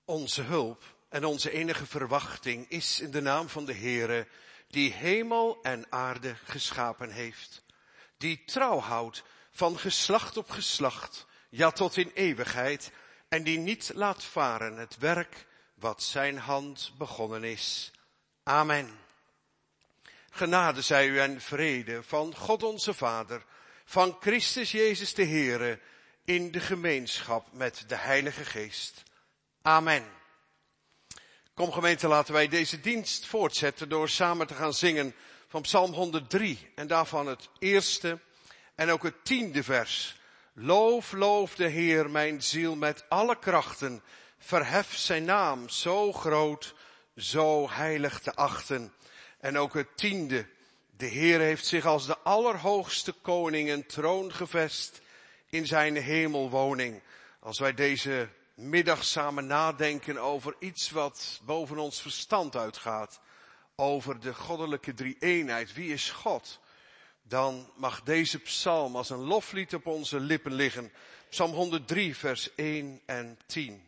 Onze hulp en onze enige verwachting is in de naam van de Heere, die hemel en aarde geschapen heeft. Die trouw houdt van geslacht op geslacht, ja tot in eeuwigheid, en die niet laat varen het werk wat zijn hand begonnen is. Amen. Genade zij u en vrede van God onze Vader, van Christus Jezus de Heere, in de gemeenschap met de Heilige Geest. Amen. Kom gemeente, laten wij deze dienst voortzetten door samen te gaan zingen van Psalm 103 en daarvan het eerste en ook het 10e vers. Loof, loof de Heer, mijn ziel, met alle krachten. Verhef zijn naam, zo groot, zo heilig te achten. En ook het 10e. De Heer heeft zich als de allerhoogste koning een troon gevest in zijn hemelwoning. Als wij deze middag samen nadenken over iets wat boven ons verstand uitgaat. Over de goddelijke drie-eenheid. Wie is God? Dan mag deze psalm als een loflied op onze lippen liggen. Psalm 103 vers 1 en 10.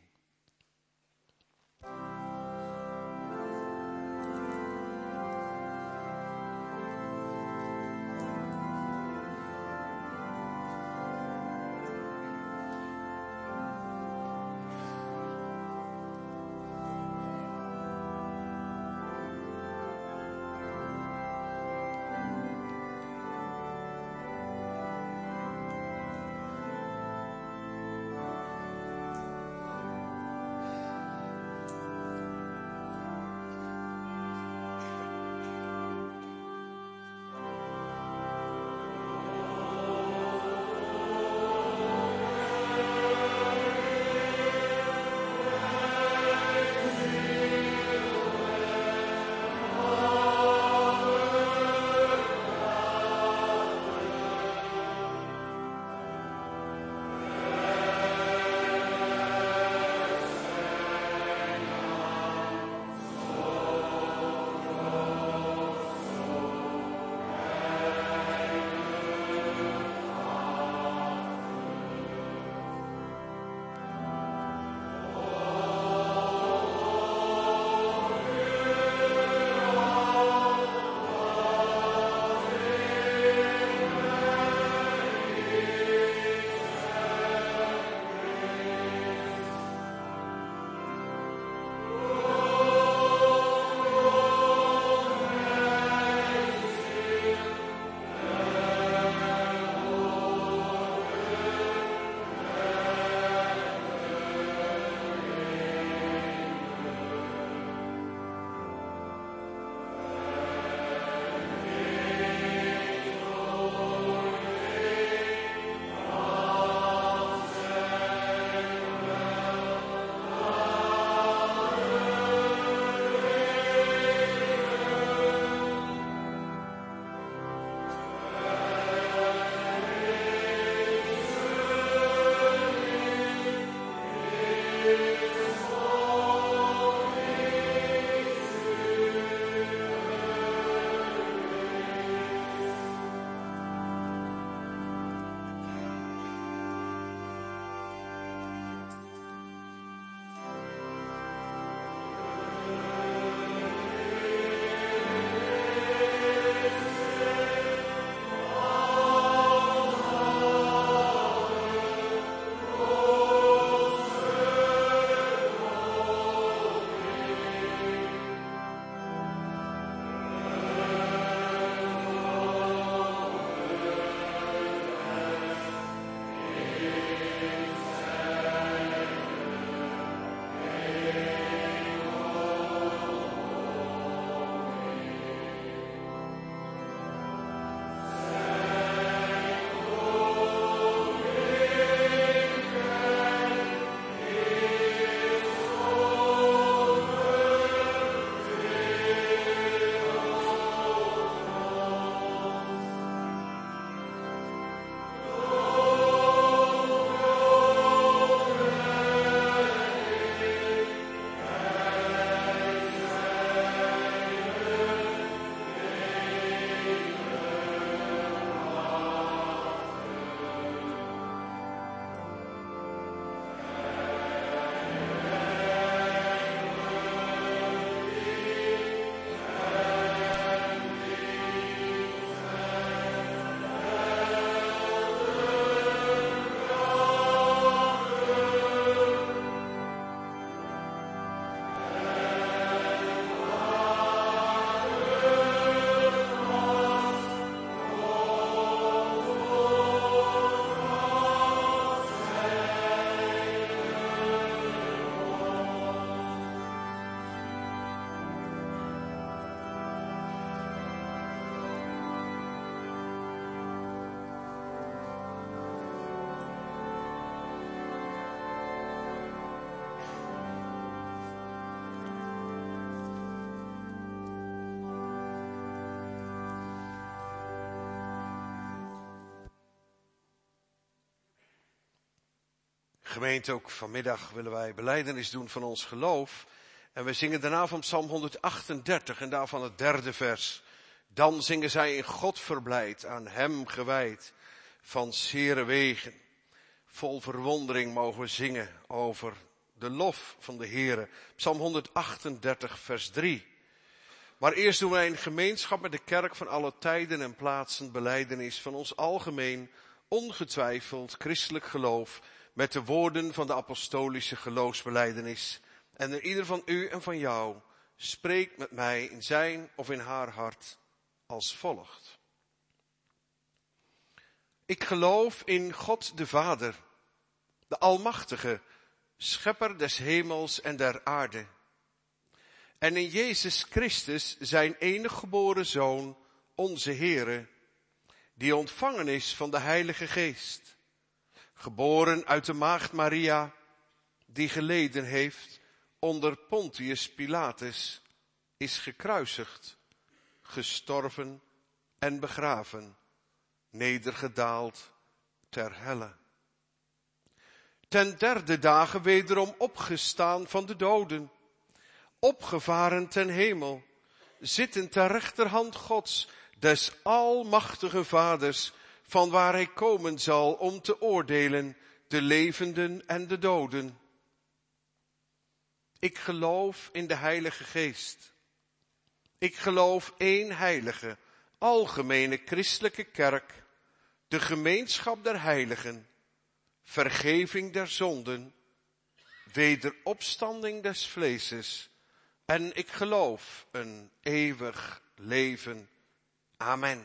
Gemeente, ook vanmiddag willen wij belijdenis doen van ons geloof. En we zingen daarna van Psalm 138 en daarvan het 3e vers. Dan zingen zij in God verblijd, aan hem gewijd, van zere wegen. Vol verwondering mogen we zingen over de lof van de Heere. Psalm 138 vers 3. Maar eerst doen wij in gemeenschap met de kerk van alle tijden en plaatsen belijdenis van ons algemeen, ongetwijfeld christelijk geloof, met de woorden van de apostolische geloofsbelijdenis. En ieder van u en van jou spreekt met mij in zijn of in haar hart als volgt. Ik geloof in God de Vader, de Almachtige, schepper des hemels en der aarde. En in Jezus Christus, zijn enige geboren Zoon, onze Heere, die ontvangen is van de Heilige Geest. Geboren uit de maagd Maria, die geleden heeft onder Pontius Pilatus, is gekruisigd, gestorven en begraven, nedergedaald ter helle. Ten 3e dage wederom opgestaan van de doden, opgevaren ten hemel, zitten ter rechterhand Gods, des almachtige Vaders, van waar hij komen zal om te oordelen de levenden en de doden. Ik geloof in de Heilige Geest. Ik geloof één heilige, algemene christelijke kerk, de gemeenschap der heiligen, vergeving der zonden, wederopstanding des vleeses, en ik geloof een eeuwig leven. Amen.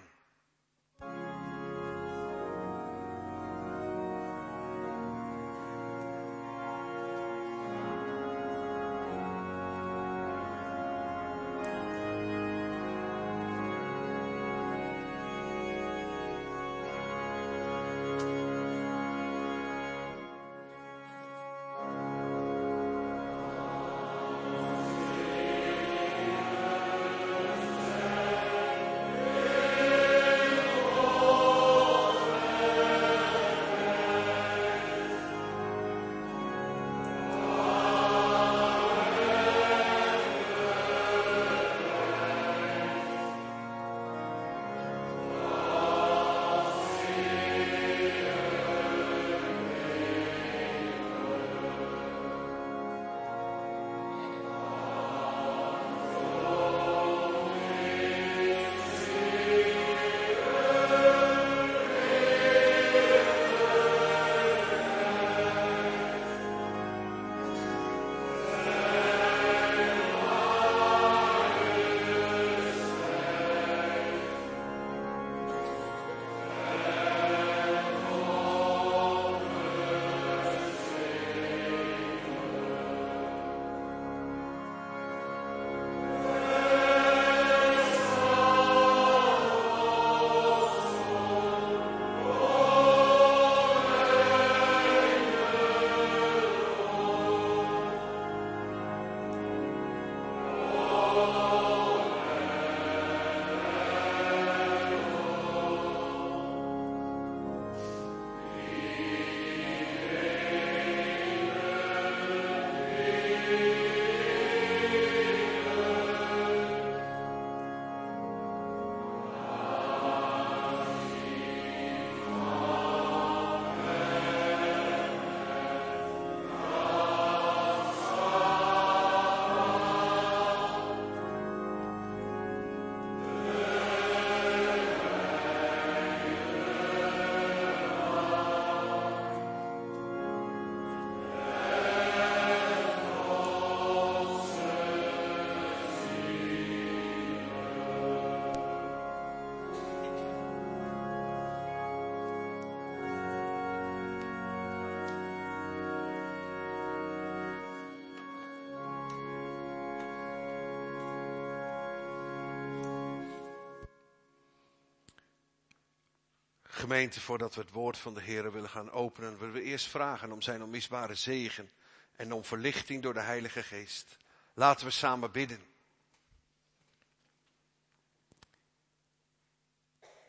Gemeente, voordat we het woord van de Heer willen gaan openen, willen we eerst vragen om zijn onmisbare zegen en om verlichting door de Heilige Geest. Laten we samen bidden.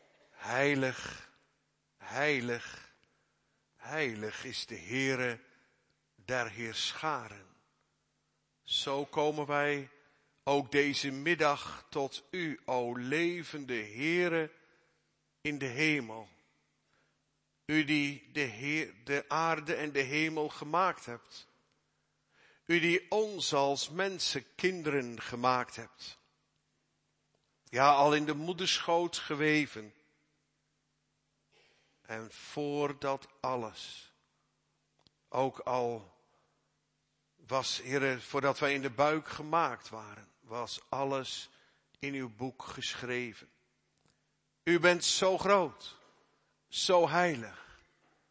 Heilig, heilig, heilig is de Heere, der Heerscharen. Zo komen wij ook deze middag tot u, o levende Heere in de hemel. U die de aarde en de hemel gemaakt hebt. U die ons als mensenkinderen gemaakt hebt. Ja, al in de moederschoot geweven. En voor dat alles, ook al was, Heere, voordat wij in de buik gemaakt waren, was alles in uw boek geschreven. U bent zo groot, zo heilig,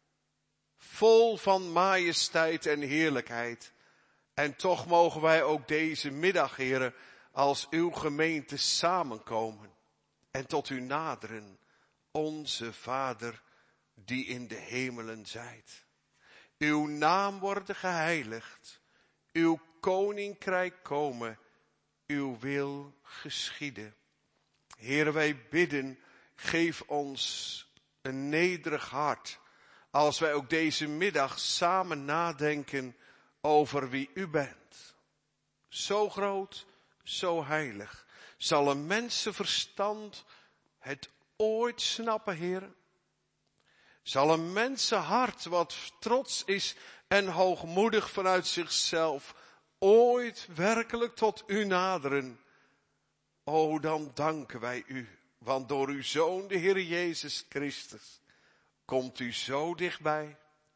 vol van majesteit en heerlijkheid. En toch mogen wij ook deze middag, Heere, als uw gemeente samenkomen en tot u naderen, onze Vader die in de hemelen zijt. Uw naam worden geheiligd, uw koninkrijk komen, uw wil geschieden. Heere, wij bidden, geef ons een nederig hart, als wij ook deze middag samen nadenken over wie u bent. Zo groot, zo heilig. Zal een mensenverstand het ooit snappen, Heere? Zal een mensenhart wat trots is en hoogmoedig vanuit zichzelf ooit werkelijk tot u naderen? O, dan danken wij u, want door uw Zoon, de Heer Jezus Christus, komt u zo dichtbij.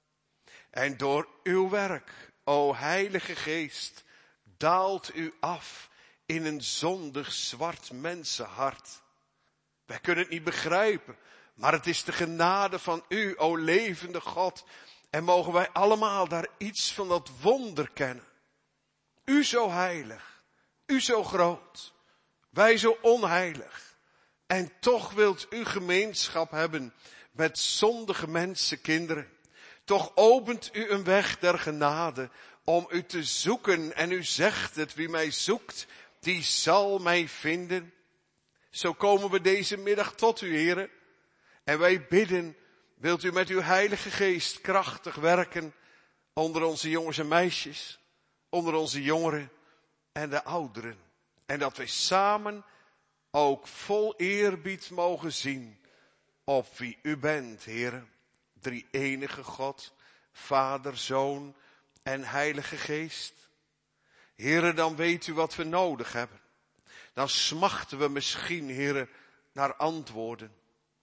En door uw werk, o Heilige Geest, daalt u af in een zondig zwart mensenhart. Wij kunnen het niet begrijpen, maar het is de genade van u, o levende God. En mogen wij allemaal daar iets van dat wonder kennen. U zo heilig, u zo groot, wij zo onheilig. En toch wilt u gemeenschap hebben met zondige mensenkinderen. Toch opent u een weg der genade om u te zoeken. En u zegt het, wie mij zoekt, die zal mij vinden. Zo komen we deze middag tot u, Heere. En wij bidden, wilt u met uw Heilige Geest krachtig werken onder onze jongens en meisjes, onder onze jongeren en de ouderen. En dat wij samen ook vol eerbied mogen zien op wie u bent, Heere. Drie-enige God, Vader, Zoon en Heilige Geest. Heere, dan weet u wat we nodig hebben. Dan smachten we misschien, Heere, naar antwoorden.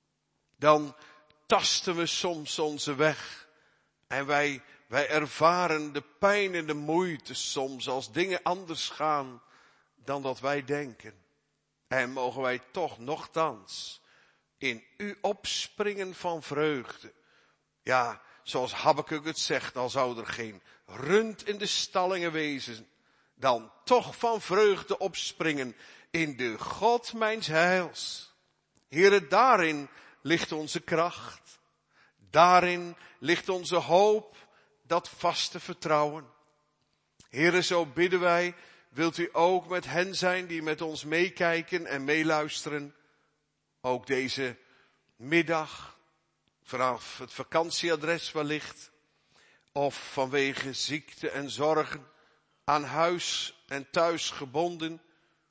Dan tasten we soms onze weg. En wij ervaren de pijn en de moeite soms als dingen anders gaan dan dat wij denken. En mogen wij toch nochtans in u opspringen van vreugde. Ja, zoals Habakuk het zegt, al zou er geen rund in de stallingen wezen, dan toch van vreugde opspringen in de God mijns heils. Heere, daarin ligt onze kracht. Daarin ligt onze hoop, dat vaste vertrouwen. Heere, zo bidden wij, wilt u ook met hen zijn die met ons meekijken en meeluisteren. Ook deze middag, vanaf het vakantieadres wellicht, of vanwege ziekte en zorgen, aan huis en thuis gebonden.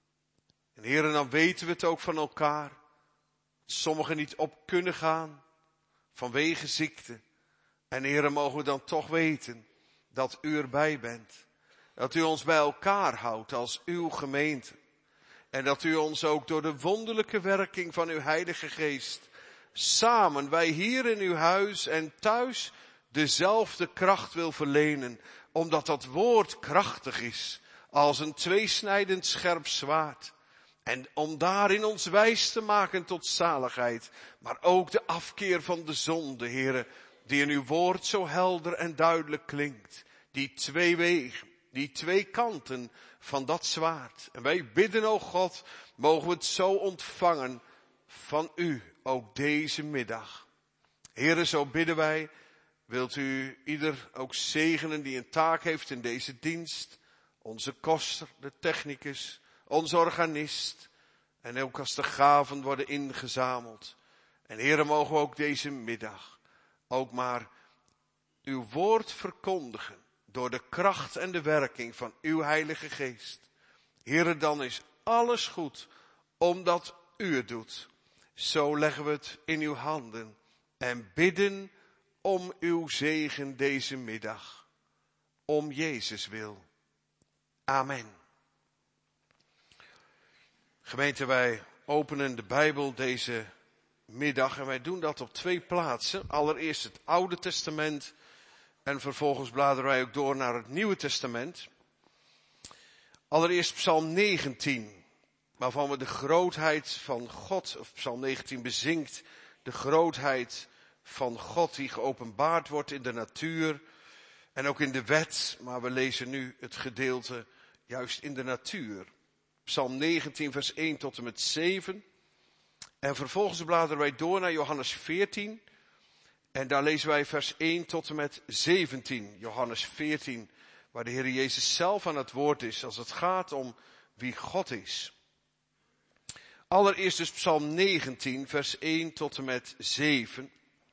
En Heere, dan weten we het ook van elkaar. Sommigen niet op kunnen gaan, vanwege ziekte. En Heere, mogen we dan toch weten dat u erbij bent. Dat u ons bij elkaar houdt als uw gemeente. En dat u ons ook door de wonderlijke werking van uw Heilige Geest samen, wij hier in uw huis en thuis, dezelfde kracht wil verlenen. Omdat dat woord krachtig is, als een tweesnijdend scherp zwaard. En om daarin ons wijs te maken tot zaligheid. Maar ook de afkeer van de zonde, Heere, die in uw woord zo helder en duidelijk klinkt. Die twee wegen, die twee kanten van dat zwaard. En wij bidden, o God, mogen we het zo ontvangen van u, ook deze middag. Heere, zo bidden wij, wilt u ieder ook zegenen die een taak heeft in deze dienst. Onze koster, de technicus, onze organist. En ook als de gaven worden ingezameld. En Heere, mogen we ook deze middag ook maar uw woord verkondigen. door de kracht en de werking van uw Heilige Geest. Heere, dan is alles goed, omdat u het doet. Zo leggen we het in uw handen en bidden om uw zegen deze middag. Om Jezus wil. Amen. Gemeente, wij openen de Bijbel deze middag en wij doen dat op 2 plaatsen. Allereerst het Oude Testament en vervolgens bladeren wij ook door naar het Nieuwe Testament. Allereerst Psalm 19, waarvan we de grootheid van God, of Psalm 19 bezingt de grootheid van God die geopenbaard wordt in de natuur en ook in de wet. Maar we lezen nu het gedeelte juist in de natuur. Psalm 19 vers 1 tot en met 7. En vervolgens bladeren wij door naar Johannes 14. En daar lezen wij vers 1 tot en met 17. Johannes 14, waar de Heer Jezus zelf aan het woord is als het gaat om wie God is. Allereerst dus Psalm 19 vers 1 tot en met 7.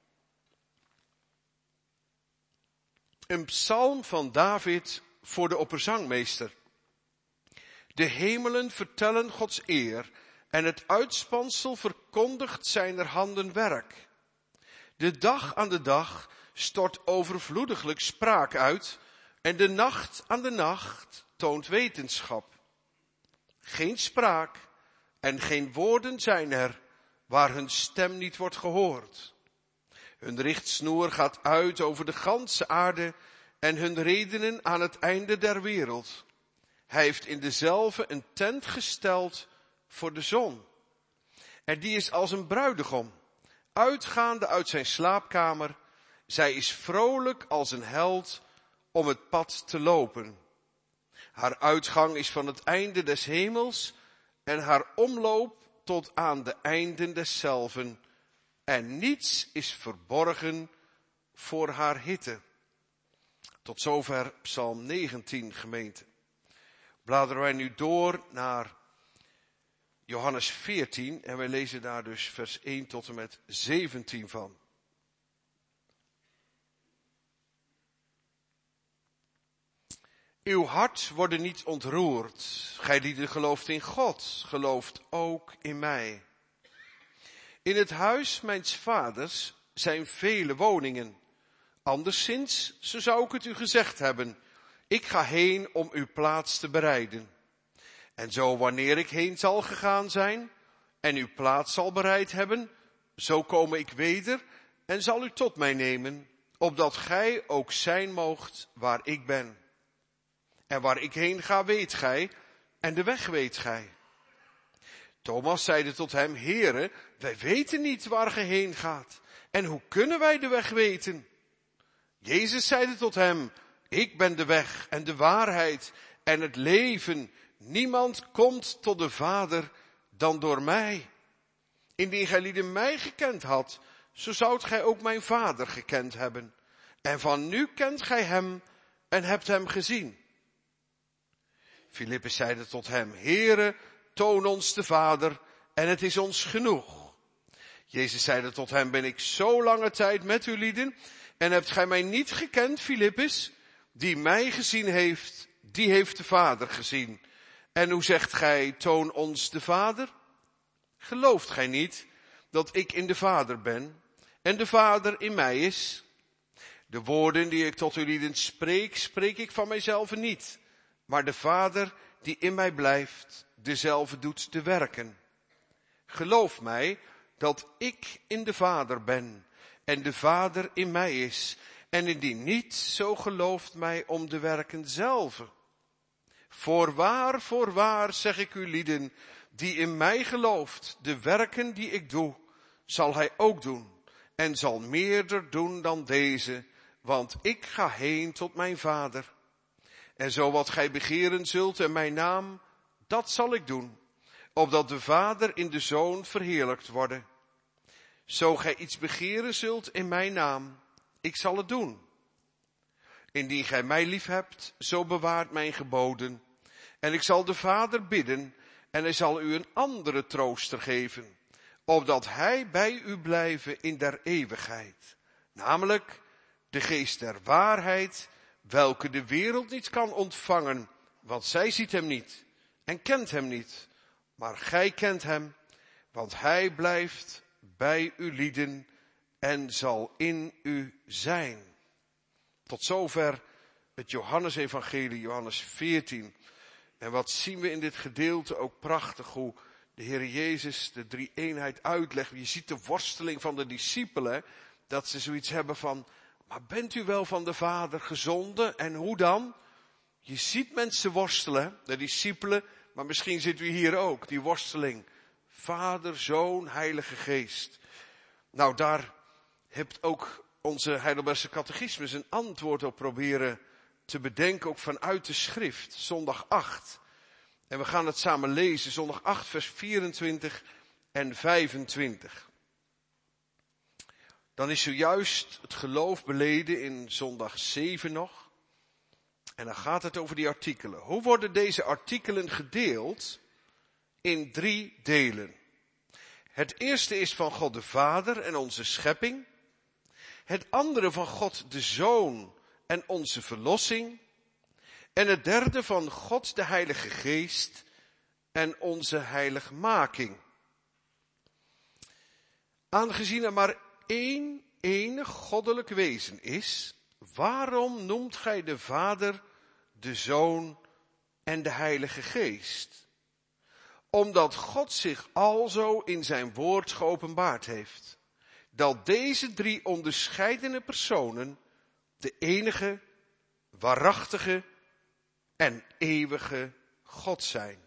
Een psalm van David voor de opperzangmeester. De hemelen vertellen Gods eer en het uitspansel verkondigt zijner handen werk. De dag aan de dag stort overvloediglijk spraak uit en de nacht aan de nacht toont wetenschap. Geen spraak en geen woorden zijn er waar hun stem niet wordt gehoord. Hun richtsnoer gaat uit over de ganse aarde en hun redenen aan het einde der wereld. Hij heeft in dezelve een tent gesteld voor de zon. En die is als een bruidegom, uitgaande uit zijn slaapkamer. Zij is vrolijk als een held om het pad te lopen. Haar uitgang is van het einde des hemels en haar omloop tot aan de einden deszelven. En niets is verborgen voor haar hitte. Tot zover Psalm 19, gemeente. Bladeren wij nu door naar Johannes 14 en wij lezen daar dus vers 1 tot en met 17 van. Uw hart wordt niet ontroerd. Gij die gelooft in God, gelooft ook in mij. In het huis mijns vaders zijn vele woningen. Anderszins, zo zou ik het u gezegd hebben. Ik ga heen om uw plaats te bereiden. En zo wanneer ik heen zal gegaan zijn en uw plaats zal bereid hebben, zo kom ik weder en zal u tot mij nemen, opdat gij ook zijn moogt waar ik ben. En waar ik heen ga weet gij, en de weg weet gij. Thomas zeide tot hem, Heere, wij weten niet waar ge heen gaat. En hoe kunnen wij de weg weten? Jezus zeide tot hem, ik ben de weg en de waarheid en het leven. Niemand komt tot de Vader dan door mij. Indien gij lieden mij gekend had, zo zoudt gij ook mijn Vader gekend hebben. En van nu kent gij hem en hebt hem gezien. Filippus zeide tot hem, Heere, toon ons de Vader en het is ons genoeg. Jezus zeide tot hem, ben ik zo lange tijd met u lieden en hebt gij mij niet gekend, Filippus? Die mij gezien heeft, die heeft de Vader gezien. En hoe zegt gij, toon ons de Vader? Gelooft gij niet dat ik in de Vader ben en de Vader in mij is? De woorden die ik tot u lieden spreek, spreek ik van mijzelf niet. Maar de Vader die in mij blijft, dezelfde doet de werken. Geloof mij dat ik in de Vader ben en de Vader in mij is. En indien niet, zo gelooft mij om de werken zelve. Voorwaar, zeg ik u lieden, die in mij gelooft, de werken die ik doe, zal hij ook doen. En zal meerder doen dan deze, want ik ga heen tot mijn Vader. En zo wat gij begeren zult in mijn naam, dat zal ik doen, opdat de Vader in de Zoon verheerlijkt worden. Zo gij iets begeren zult in mijn naam, ik zal het doen. Indien gij mij liefhebt, zo bewaart mijn geboden. En ik zal de Vader bidden, en hij zal u een andere trooster geven, opdat hij bij u blijven in der eeuwigheid. Namelijk de geest der waarheid, welke de wereld niet kan ontvangen, want zij ziet hem niet en kent hem niet. Maar gij kent hem, want hij blijft bij u lieden en zal in u zijn. Tot zover het Johannesevangelie, Johannes 14. En wat zien we in dit gedeelte ook prachtig, hoe de Heer Jezus de drie-eenheid uitlegt. Je ziet de worsteling van de discipelen, dat ze zoiets hebben van, maar bent u wel van de Vader gezonden? En hoe dan? Je ziet mensen worstelen, de discipelen, maar misschien zit u hier ook, die worsteling. Vader, Zoon, Heilige Geest. Nou, daar heeft ook onze Heidelbergse catechismus een antwoord op proberen te bedenken, ook vanuit de schrift, zondag 8. En we gaan het samen lezen, zondag 8, vers 24 en 25. Dan is zojuist het geloof beleden in zondag 7 nog. En dan gaat het over die artikelen. Hoe worden deze artikelen gedeeld? In 3 delen. Het eerste is van God de Vader en onze schepping. Het andere van God de Zoon en onze verlossing. En het derde van God de Heilige Geest en onze heiligmaking. Aangezien er maar één enig goddelijk wezen is, waarom noemt gij de Vader, de Zoon en de Heilige Geest? Omdat God zich alzo in zijn woord geopenbaard heeft, dat deze 3 onderscheidene personen de enige, waarachtige en eeuwige God zijn.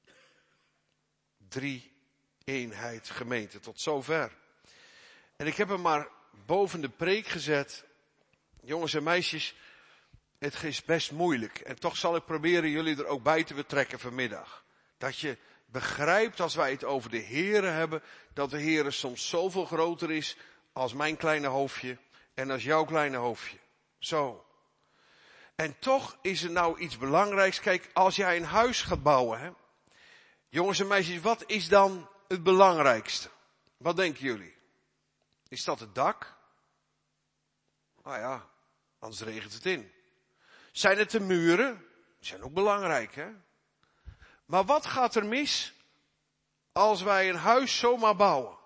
3-eenheid gemeente, tot zover. En ik heb hem maar boven de preek gezet. Jongens en meisjes, het is best moeilijk. En toch zal ik proberen jullie er ook bij te betrekken vanmiddag. Dat je begrijpt als wij het over de Here hebben, dat de Here soms zoveel groter is als mijn kleine hoofdje en als jouw kleine hoofdje. Zo. En toch is er nou iets belangrijks. Kijk, als jij een huis gaat bouwen, hè. Jongens en meisjes, wat is dan het belangrijkste? Wat denken jullie? Is dat het dak? Nou ja, anders regent het in. Zijn het de muren? Die zijn ook belangrijk, hè? Maar wat gaat er mis als wij een huis zomaar bouwen?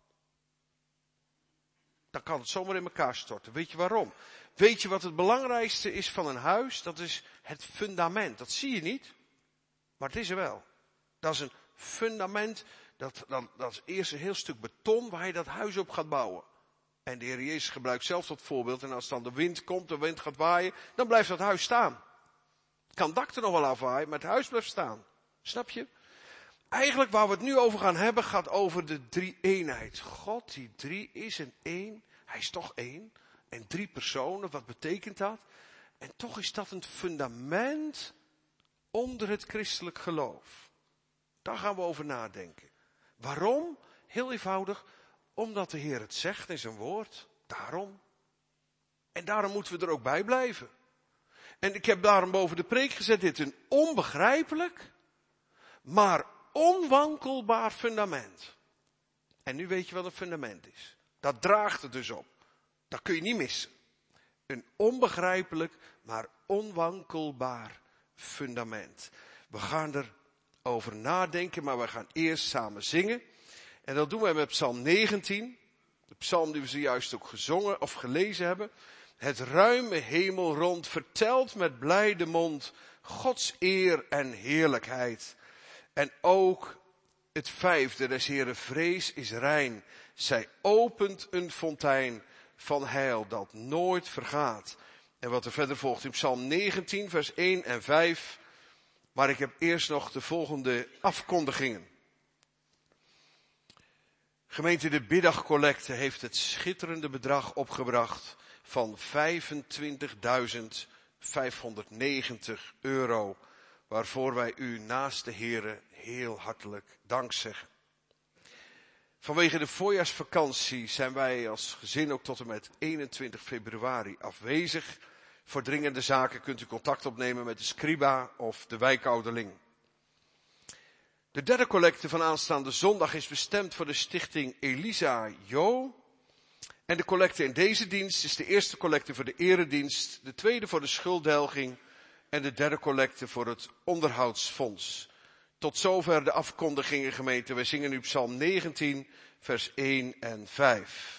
Dan kan het zomaar in elkaar storten. Weet je waarom? Weet je wat het belangrijkste is van een huis? Dat is het fundament. Dat zie je niet, maar het is er wel. Dat is een fundament, dat is eerst een heel stuk beton waar je dat huis op gaat bouwen. En de Heer Jezus gebruikt zelf tot voorbeeld. En als dan de wind komt, de wind gaat waaien, dan blijft dat huis staan. Het kan het dak er nog wel afwaaien, maar het huis blijft staan. Snap je? Eigenlijk waar we het nu over gaan hebben, gaat over de 3-eenheid. God, die 3 is een 1. Hij is toch 1. En 3 personen, wat betekent dat? En toch is dat een fundament onder het christelijk geloof. Daar gaan we over nadenken. Waarom? Heel eenvoudig, omdat de Heer het zegt in zijn woord. Daarom. En daarom moeten we er ook bij blijven. En ik heb daarom boven de preek gezet, dit een onbegrijpelijk, maar onwankelbaar fundament. En nu weet je wat een fundament is. Dat draagt het dus op. Dat kun je niet missen. Een onbegrijpelijk, maar onwankelbaar fundament. We gaan erover nadenken, maar we gaan eerst samen zingen. En dat doen we met Psalm 19. De psalm die we zojuist ook gezongen of gelezen hebben. Het ruime hemelrond vertelt met blijde mond Gods eer en heerlijkheid. En ook het 5e, des Heeren vrees is rein. Zij opent een fontein van heil dat nooit vergaat. En wat er verder volgt in Psalm 19, vers 1 en 5. Maar ik heb eerst nog de volgende afkondigingen. Gemeente de Biddagcollecte heeft het schitterende bedrag opgebracht van €25.590. Waarvoor wij u naast de Here heel hartelijk dank zeggen. Vanwege de voorjaarsvakantie zijn wij als gezin ook tot en met 21 februari afwezig. Voor dringende zaken kunt u contact opnemen met de scriba of de wijkouderling. De derde collecte van aanstaande zondag is bestemd voor de stichting Elisa Jo. En de collecte in deze dienst is de eerste collecte voor de eredienst, de tweede voor de schulddelging en de derde collecte voor het onderhoudsfonds. Tot zover de afkondigingen, gemeente. Wij zingen nu Psalm 19, vers 1 en 5.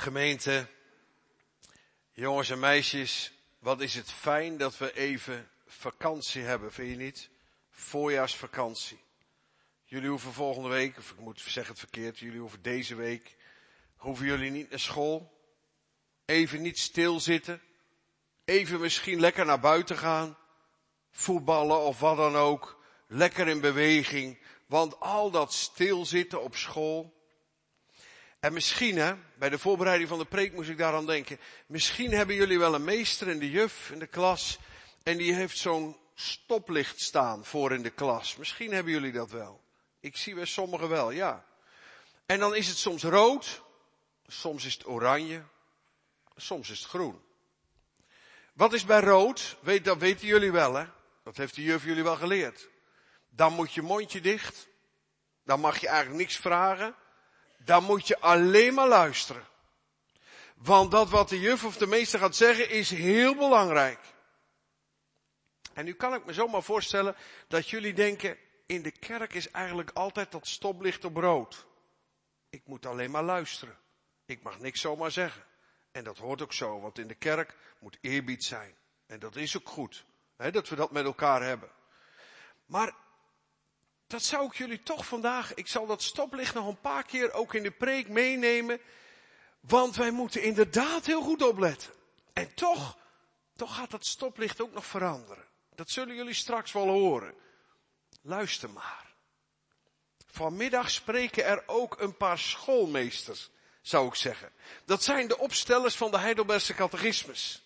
Gemeente, jongens en meisjes, wat is het fijn dat we even vakantie hebben, vind je niet? Voorjaarsvakantie. Jullie hoeven volgende week, of ik moet zeggen het verkeerd, jullie hoeven deze week, hoeven jullie niet naar school. Even niet stilzitten. Even misschien lekker naar buiten gaan. Voetballen of wat dan ook. Lekker in beweging. Want al dat stilzitten op school. En misschien, bij de voorbereiding van de preek moest ik daaraan denken. Misschien hebben jullie wel een meester in de juf, in de klas. En die heeft zo'n stoplicht staan voor in de klas. Misschien hebben jullie dat wel. Ik zie bij sommigen wel, ja. En dan is het soms rood. Soms is het oranje. Soms is het groen. Wat is bij rood? Dat weten jullie wel, hè? Dat heeft de juf jullie wel geleerd. Dan moet je mondje dicht. Dan mag je eigenlijk niks vragen. Dan moet je alleen maar luisteren. Want dat wat de juf of de meester gaat zeggen is heel belangrijk. En nu kan ik me zomaar voorstellen dat jullie denken, in de kerk is eigenlijk altijd dat stoplicht op rood. Ik moet alleen maar luisteren. Ik mag niks zomaar zeggen. En dat hoort ook zo, want in de kerk moet eerbied zijn. En dat is ook goed, dat we dat met elkaar hebben. Maar dat zou ik jullie toch vandaag, ik zal dat stoplicht nog een paar keer ook in de preek meenemen. Want wij moeten inderdaad heel goed opletten. En toch gaat dat stoplicht ook nog veranderen. Dat zullen jullie straks wel horen. Luister maar. Vanmiddag spreken er ook een paar schoolmeesters, zou ik zeggen. Dat zijn de opstellers van de Heidelbergse catechismus.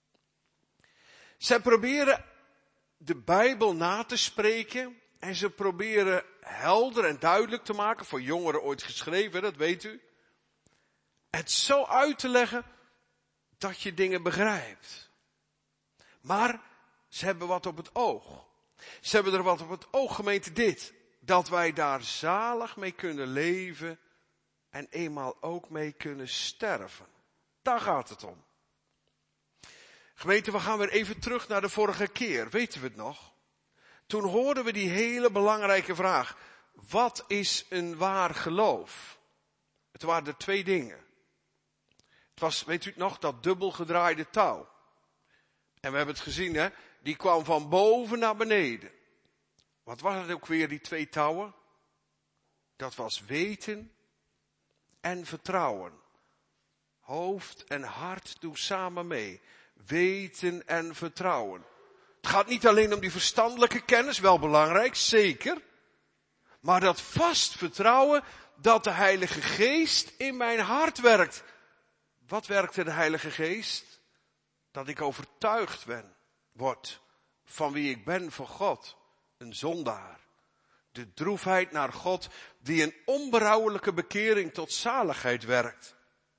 Zij proberen de Bijbel na te spreken en ze proberen helder en duidelijk te maken, voor jongeren ooit geschreven, dat weet u. Het zo uit te leggen dat je dingen begrijpt. Maar ze hebben wat op het oog. Ze hebben er wat op het oog, gemeente, dit. Dat wij daar zalig mee kunnen leven en eenmaal ook mee kunnen sterven. Daar gaat het om. Gemeente, we gaan weer even terug naar de vorige keer. Weten we het nog? Toen hoorden we die hele belangrijke vraag. Wat is een waar geloof? Het waren er twee dingen. Het was, weet u het nog, dat dubbel gedraaide touw. En we hebben het gezien, die kwam van boven naar beneden. Wat was het ook weer, die twee touwen? Dat was weten en vertrouwen. Hoofd en hart doen samen mee. Weten en vertrouwen. Het gaat niet alleen om die verstandelijke kennis, wel belangrijk, zeker. Maar dat vast vertrouwen dat de Heilige Geest in mijn hart werkt. Wat werkte de Heilige Geest? Dat ik overtuigd word van wie ik ben voor God. Een zondaar. De droefheid naar God die een onberouwelijke bekering tot zaligheid werkt.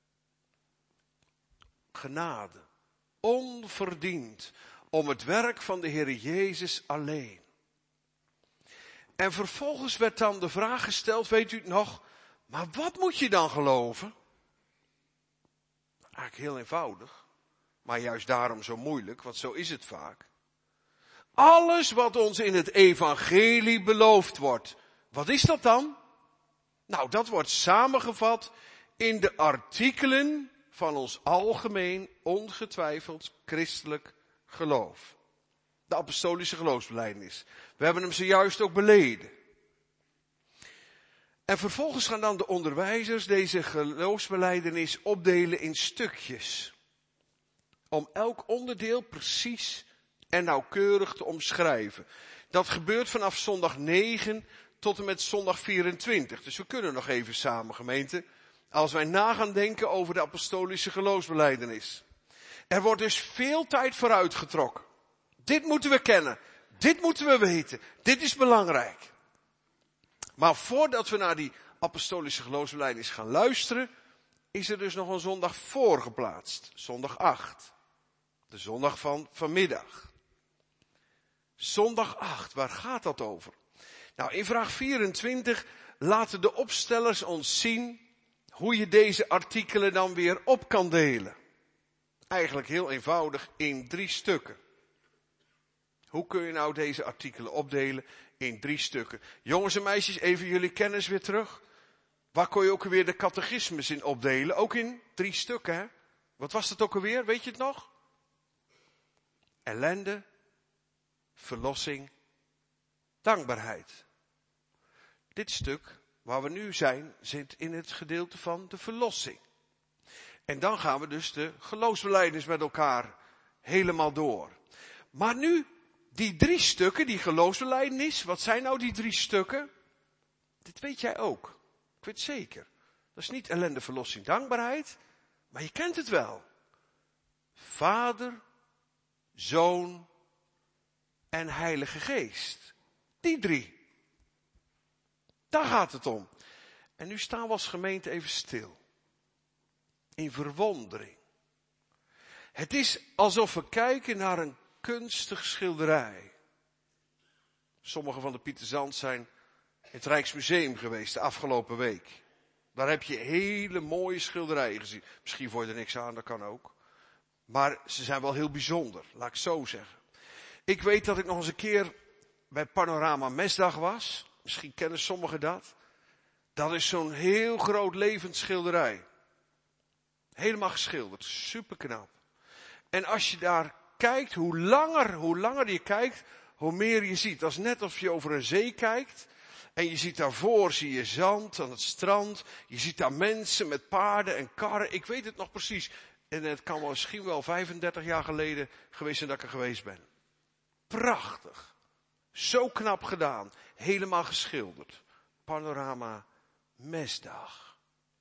Genade. Onverdiend. Om het werk van de Heer Jezus alleen. En vervolgens werd dan de vraag gesteld, weet u het nog, maar wat moet je dan geloven? Eigenlijk heel eenvoudig, maar juist daarom zo moeilijk, want zo is het vaak. Alles wat ons in het evangelie beloofd wordt. Wat is dat dan? Nou, dat wordt samengevat in de artikelen van ons algemeen, ongetwijfeld christelijk geloof. De apostolische geloofsbelijdenis. We hebben hem zojuist ook beleden. En vervolgens gaan dan de onderwijzers deze geloofsbelijdenis opdelen in stukjes. Om elk onderdeel precies en nauwkeurig te omschrijven. Dat gebeurt vanaf zondag 9 tot en met zondag 24. Dus we kunnen nog even samen, gemeente, als wij na gaan denken over de apostolische geloofsbelijdenis. Er wordt dus veel tijd vooruitgetrokken. Dit moeten we kennen. Dit moeten we weten. Dit is belangrijk. Maar voordat we naar die apostolische geloofsbelijdenis gaan luisteren, is er dus nog een zondag voorgeplaatst. Zondag 8. De zondag van vanmiddag. Zondag 8, waar gaat dat over? Nou, in vraag 24 laten de opstellers ons zien hoe je deze artikelen dan weer op kan delen. Eigenlijk heel eenvoudig in 3 stukken. Hoe kun je nou deze artikelen opdelen in 3 stukken? Jongens en meisjes, even jullie kennis weer terug. Waar kon je ook alweer de catechismus in opdelen? Ook in 3 stukken, hè? Wat was dat ook alweer? Weet je het nog? Ellende, verlossing, dankbaarheid. Dit stuk waar we nu zijn, zit in het gedeelte van de verlossing. En dan gaan we dus de geloofsbelijdenis met elkaar helemaal door. Maar nu, die 3 stukken, die geloofsbelijdenis, wat zijn nou die 3 stukken? Dit weet jij ook. Ik weet het zeker. Dat is niet ellende, verlossing, dankbaarheid, maar je kent het wel. Vader, Zoon en Heilige Geest. Die 3. Daar gaat het om. En nu staan we als gemeente even stil. In verwondering. Het is alsof we kijken naar een kunstig schilderij. Sommige van de Pieterzand zijn in het Rijksmuseum geweest de afgelopen week. Daar heb je hele mooie schilderijen gezien. Misschien vond je er niks aan, dat kan ook. Maar ze zijn wel heel bijzonder, laat ik zo zeggen. Ik weet dat ik nog eens een keer bij Panorama Mesdag was. Misschien kennen sommigen dat. Dat is zo'n heel groot levend schilderij. Helemaal geschilderd, superknap. En als je daar kijkt, hoe langer je kijkt, hoe meer je ziet. Dat is net alsof je over een zee kijkt. En je ziet daarvoor, zie je zand aan het strand. Je ziet daar mensen met paarden en karren. Ik weet het nog precies. En het kan wel misschien wel 35 jaar geleden geweest zijn dat ik er geweest ben. Prachtig. Zo knap gedaan. Helemaal geschilderd. Panorama Mesdag.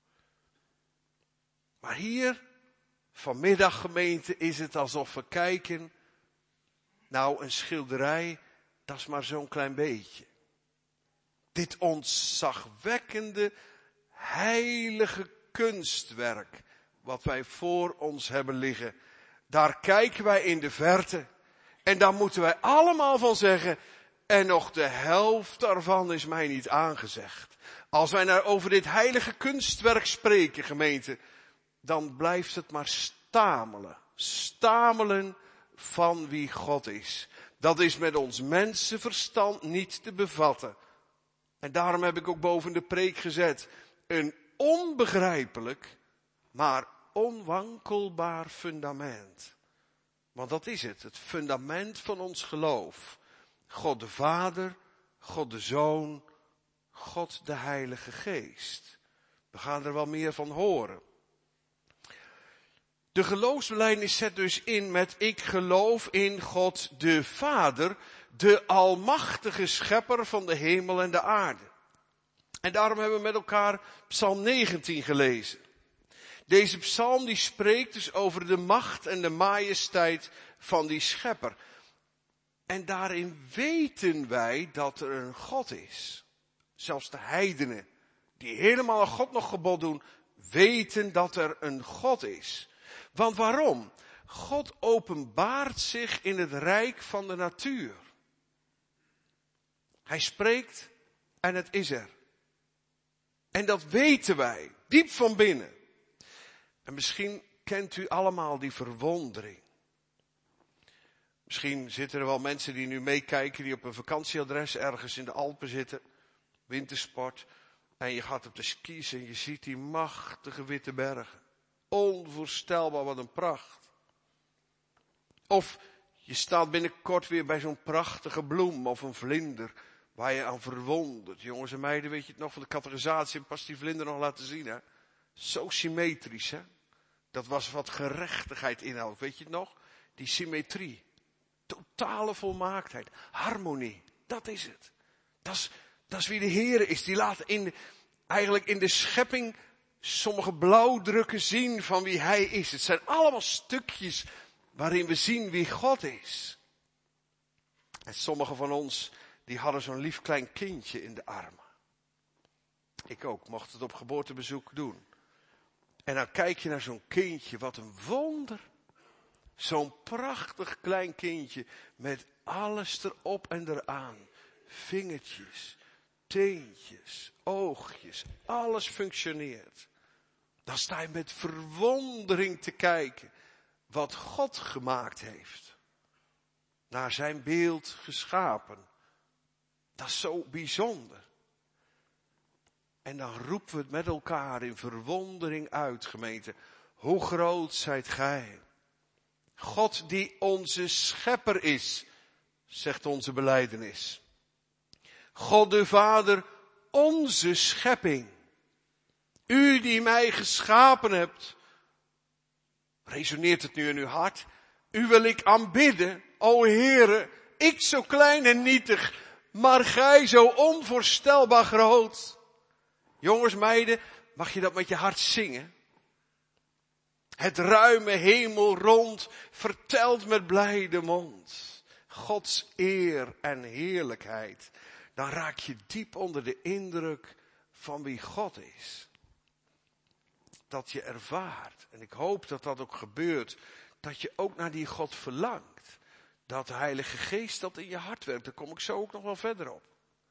Maar hier, vanmiddag gemeente, is het alsof we kijken. Nou, een schilderij, dat is maar zo'n klein beetje. Dit ontzagwekkende, heilige kunstwerk, wat wij voor ons hebben liggen. Daar kijken wij in de verte. En daar moeten wij allemaal van zeggen, en nog de helft daarvan is mij niet aangezegd. Als wij nou over dit heilige kunstwerk spreken, gemeente, dan blijft het maar stamelen. Stamelen van wie God is. Dat is met ons mensenverstand niet te bevatten. En daarom heb ik ook boven de preek gezet, een onbegrijpelijk, maar onwankelbaar fundament. Want dat is het fundament van ons geloof. God de Vader, God de Zoon, God de Heilige Geest. We gaan er wel meer van horen. De geloofsbelijdenis zet dus in met ik geloof in God de Vader, de almachtige schepper van de hemel en de aarde. En daarom hebben we met elkaar Psalm 19 gelezen. Deze psalm die spreekt dus over de macht en de majesteit van die schepper. En daarin weten wij dat er een God is. Zelfs de heidenen, die helemaal aan God nog gebod doen, weten dat er een God is. Want waarom? God openbaart zich in het rijk van de natuur. Hij spreekt en het is er. En dat weten wij, diep van binnen. En misschien kent u allemaal die verwondering. Misschien zitten er wel mensen die nu meekijken, die op een vakantieadres ergens in de Alpen zitten. Wintersport. En je gaat op de skis en je ziet die machtige witte bergen. Onvoorstelbaar, wat een pracht. Of je staat binnenkort weer bij zo'n prachtige bloem of een vlinder waar je aan verwondert. Jongens en meiden, weet je het nog van de categorisatie, en pas die vlinder nog laten zien, hè? Zo symmetrisch, hè? Dat was wat gerechtigheid inhoudt, weet je het nog? Die symmetrie. Totale volmaaktheid. Harmonie. Dat is het. Dat is wie de Heer is. Die laat eigenlijk in de schepping sommige blauwdrukken zien van wie Hij is. Het zijn allemaal stukjes waarin we zien wie God is. En sommigen van ons, die hadden zo'n lief klein kindje in de armen. Ik ook, mocht het op geboortebezoek doen. En dan kijk je naar zo'n kindje, wat een wonder. Zo'n prachtig klein kindje met alles erop en eraan. Vingertjes, teentjes, oogjes, alles functioneert. Dan sta je met verwondering te kijken wat God gemaakt heeft. Naar zijn beeld geschapen. Dat is zo bijzonder. En dan roepen we het met elkaar in verwondering uit, gemeente. Hoe groot zijt gij? God die onze schepper is, zegt onze belijdenis. God de Vader, onze schepping. U die mij geschapen hebt. Resoneert het nu in uw hart? U wil ik aanbidden, o Heere, ik zo klein en nietig, maar gij zo onvoorstelbaar groot. Jongens, meiden, mag je dat met je hart zingen? Het ruime hemel rond vertelt met blijde mond Gods eer en heerlijkheid. Dan raak je diep onder de indruk van wie God is. Dat je ervaart, en ik hoop dat dat ook gebeurt, dat je ook naar die God verlangt. Dat de Heilige Geest dat in je hart werkt, daar kom ik zo ook nog wel verder op.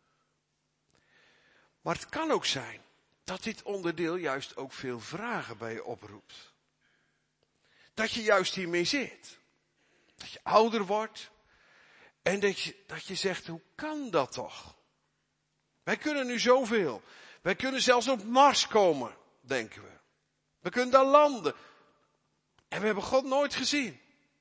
Maar het kan ook zijn dat dit onderdeel juist ook veel vragen bij je oproept. Dat je juist hiermee zit. Dat je ouder wordt. En dat je zegt, hoe kan dat toch? Wij kunnen nu zoveel. Wij kunnen zelfs op Mars komen, denken we. We kunnen daar landen. En we hebben God nooit gezien.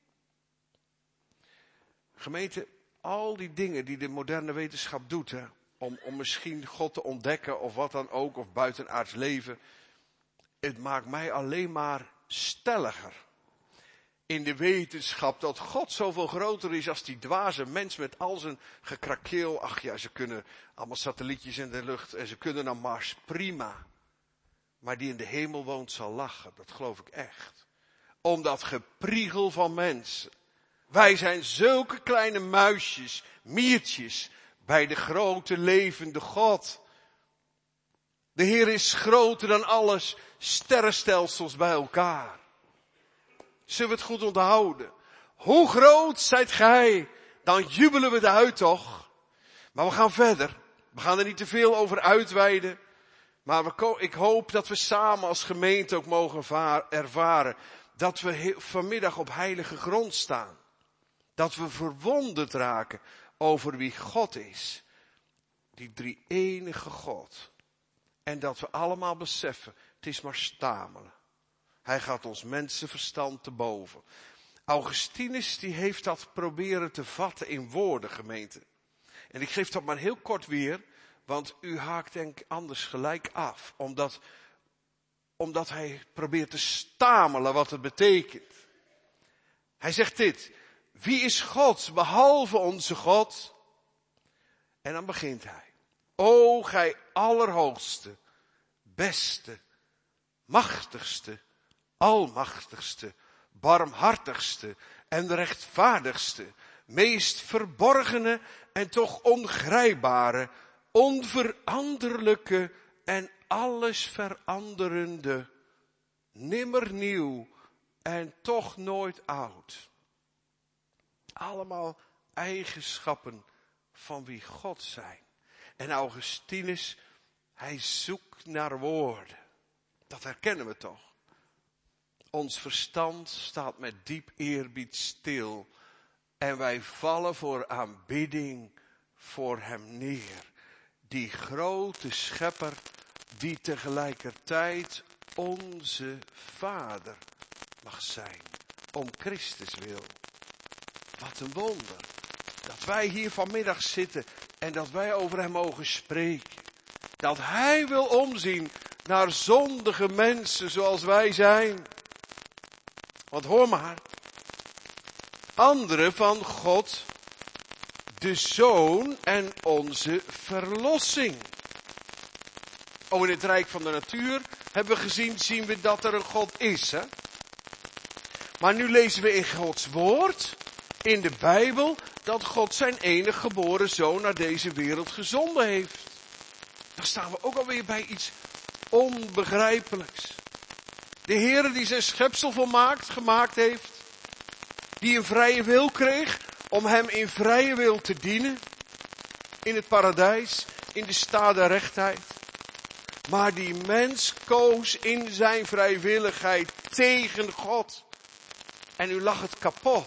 Gemeente, al die dingen die de moderne wetenschap doet, hè, om misschien God te ontdekken of wat dan ook, of buitenaards leven. Het maakt mij alleen maar stelliger. In de wetenschap dat God zoveel groter is als die dwaze mens met al zijn gekrakeel. Ach ja, ze kunnen allemaal satellietjes in de lucht en ze kunnen naar Mars, prima. Maar die in de hemel woont zal lachen, dat geloof ik echt. Om dat gepriegel van mensen. Wij zijn zulke kleine muisjes, miertjes, bij de grote levende God. De Heer is groter dan alles, sterrenstelsels bij elkaar. Zullen we het goed onthouden? Hoe groot zijt gij? Dan jubelen we eruit toch? Maar we gaan verder. We gaan er niet te veel over uitweiden. Maar ik hoop dat we samen als gemeente ook mogen ervaren dat we vanmiddag op heilige grond staan. Dat we verwonderd raken over wie God is. Die drie-enige God. En dat we allemaal beseffen, het is maar stamelen. Hij gaat ons mensenverstand te boven. Augustinus die heeft dat proberen te vatten in woorden, gemeente. En ik geef dat maar heel kort weer, want u haakt denk ik anders gelijk af. Omdat hij probeert te stamelen wat het betekent. Hij zegt dit: wie is God behalve onze God? En dan begint hij. O gij allerhoogste, beste, machtigste, almachtigste, barmhartigste en rechtvaardigste, meest verborgene en toch ongrijpbare, onveranderlijke en alles veranderende, nimmer nieuw en toch nooit oud. Allemaal eigenschappen van wie God zijn. En Augustinus, hij zoekt naar woorden. Dat herkennen we toch. Ons verstand staat met diep eerbied stil. En wij vallen voor aanbidding voor hem neer. Die grote schepper die tegelijkertijd onze Vader mag zijn. Om Christus wil. Wat een wonder. Dat wij hier vanmiddag zitten en dat wij over hem mogen spreken. Dat hij wil omzien naar zondige mensen zoals wij zijn. Want hoor maar. Anderen van God, de Zoon en onze verlossing. Oh, in het rijk van de natuur hebben we gezien, zien we dat er een God is. Hè? Maar nu lezen we in Gods woord, in de Bijbel, dat God zijn enige geboren Zoon naar deze wereld gezonden heeft. Dan staan we ook alweer bij iets onbegrijpelijks. De Heere die zijn schepsel gemaakt heeft, die een vrije wil kreeg om hem in vrije wil te dienen, in het paradijs, in de staat der rechtheid. Maar die mens koos in zijn vrijwilligheid tegen God. En nu lag het kapot.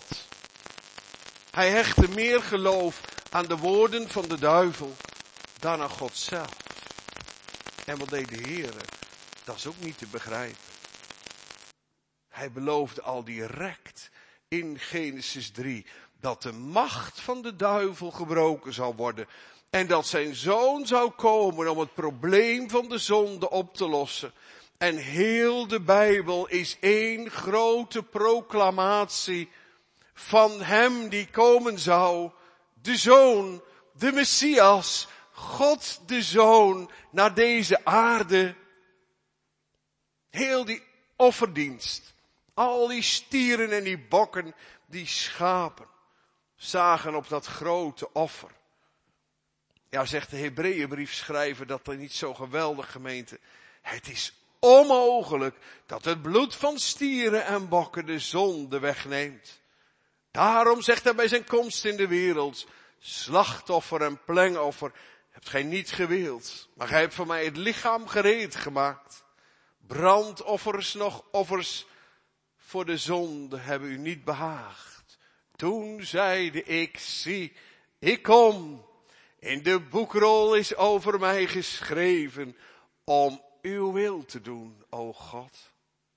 Hij hechtte meer geloof aan de woorden van de duivel dan aan God zelf. En wat deed de Heer? Dat is ook niet te begrijpen. Hij beloofde al direct in Genesis 3 dat de macht van de duivel gebroken zou worden. En dat zijn zoon zou komen om het probleem van de zonde op te lossen. En heel de Bijbel is één grote proclamatie van hem die komen zou. De Zoon, de Messias, God de Zoon naar deze aarde. Heel die offerdienst, al die stieren en die bokken, die schapen, zagen op dat grote offer. Ja, zegt de Hebreeënbriefschrijver dat niet zo geweldig, gemeente. Het is onmogelijk dat het bloed van stieren en bokken de zonde wegneemt. Daarom zegt hij bij zijn komst in de wereld, slachtoffer en plengoffer hebt gij niet gewild, maar gij hebt voor mij het lichaam gereed gemaakt. Brandoffers nog offers voor de zonde hebben u niet behaagd. Toen zeide ik, zie, ik kom. In de boekrol is over mij geschreven om uw wil te doen, o God.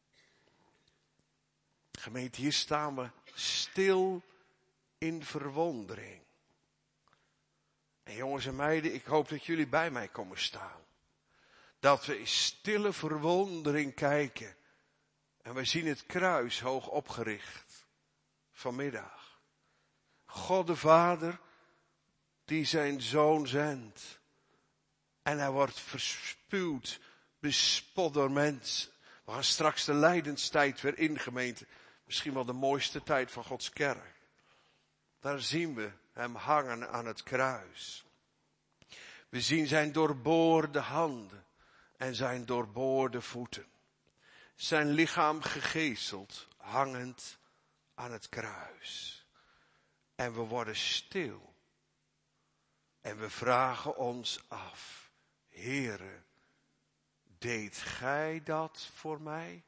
Gemeente, hier staan we stil in verwondering. En jongens en meiden, ik hoop dat jullie bij mij komen staan. Dat we in stille verwondering kijken. En we zien het kruis hoog opgericht. Vanmiddag. God de Vader die zijn zoon zendt. En hij wordt verspuwd, bespot door mensen. We gaan straks de lijdenstijd weer in, gemeente. Misschien wel de mooiste tijd van Gods kerk. Daar zien we hem hangen aan het kruis. We zien zijn doorboorde handen en zijn doorboorde voeten. Zijn lichaam gegezeld, hangend aan het kruis. En we worden stil. En we vragen ons af, Heere, deed gij dat voor mij?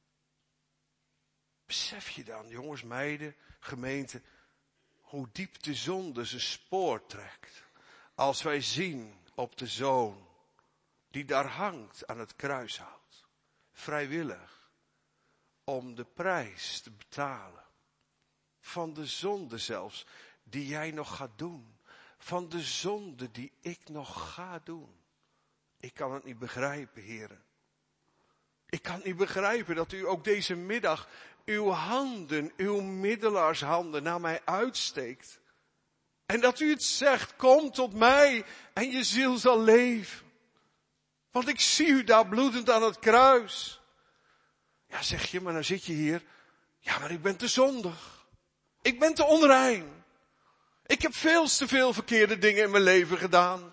Besef je dan, jongens, meiden, gemeente, hoe diep de zonde zijn spoor trekt. Als wij zien op de Zoon, die daar hangt aan het kruishout, vrijwillig, om de prijs te betalen. Van de zonde zelfs, die jij nog gaat doen. Van de zonde die ik nog ga doen. Ik kan het niet begrijpen, heren. Ik kan het niet begrijpen dat u ook deze middag uw handen, uw middelaarshanden naar mij uitsteekt. En dat u het zegt, kom tot mij en je ziel zal leven. Want ik zie u daar bloedend aan het kruis. Ja, zeg je, maar dan zit je hier. Ja, maar ik ben te zondig. Ik ben te onrein. Ik heb veel te veel verkeerde dingen in mijn leven gedaan.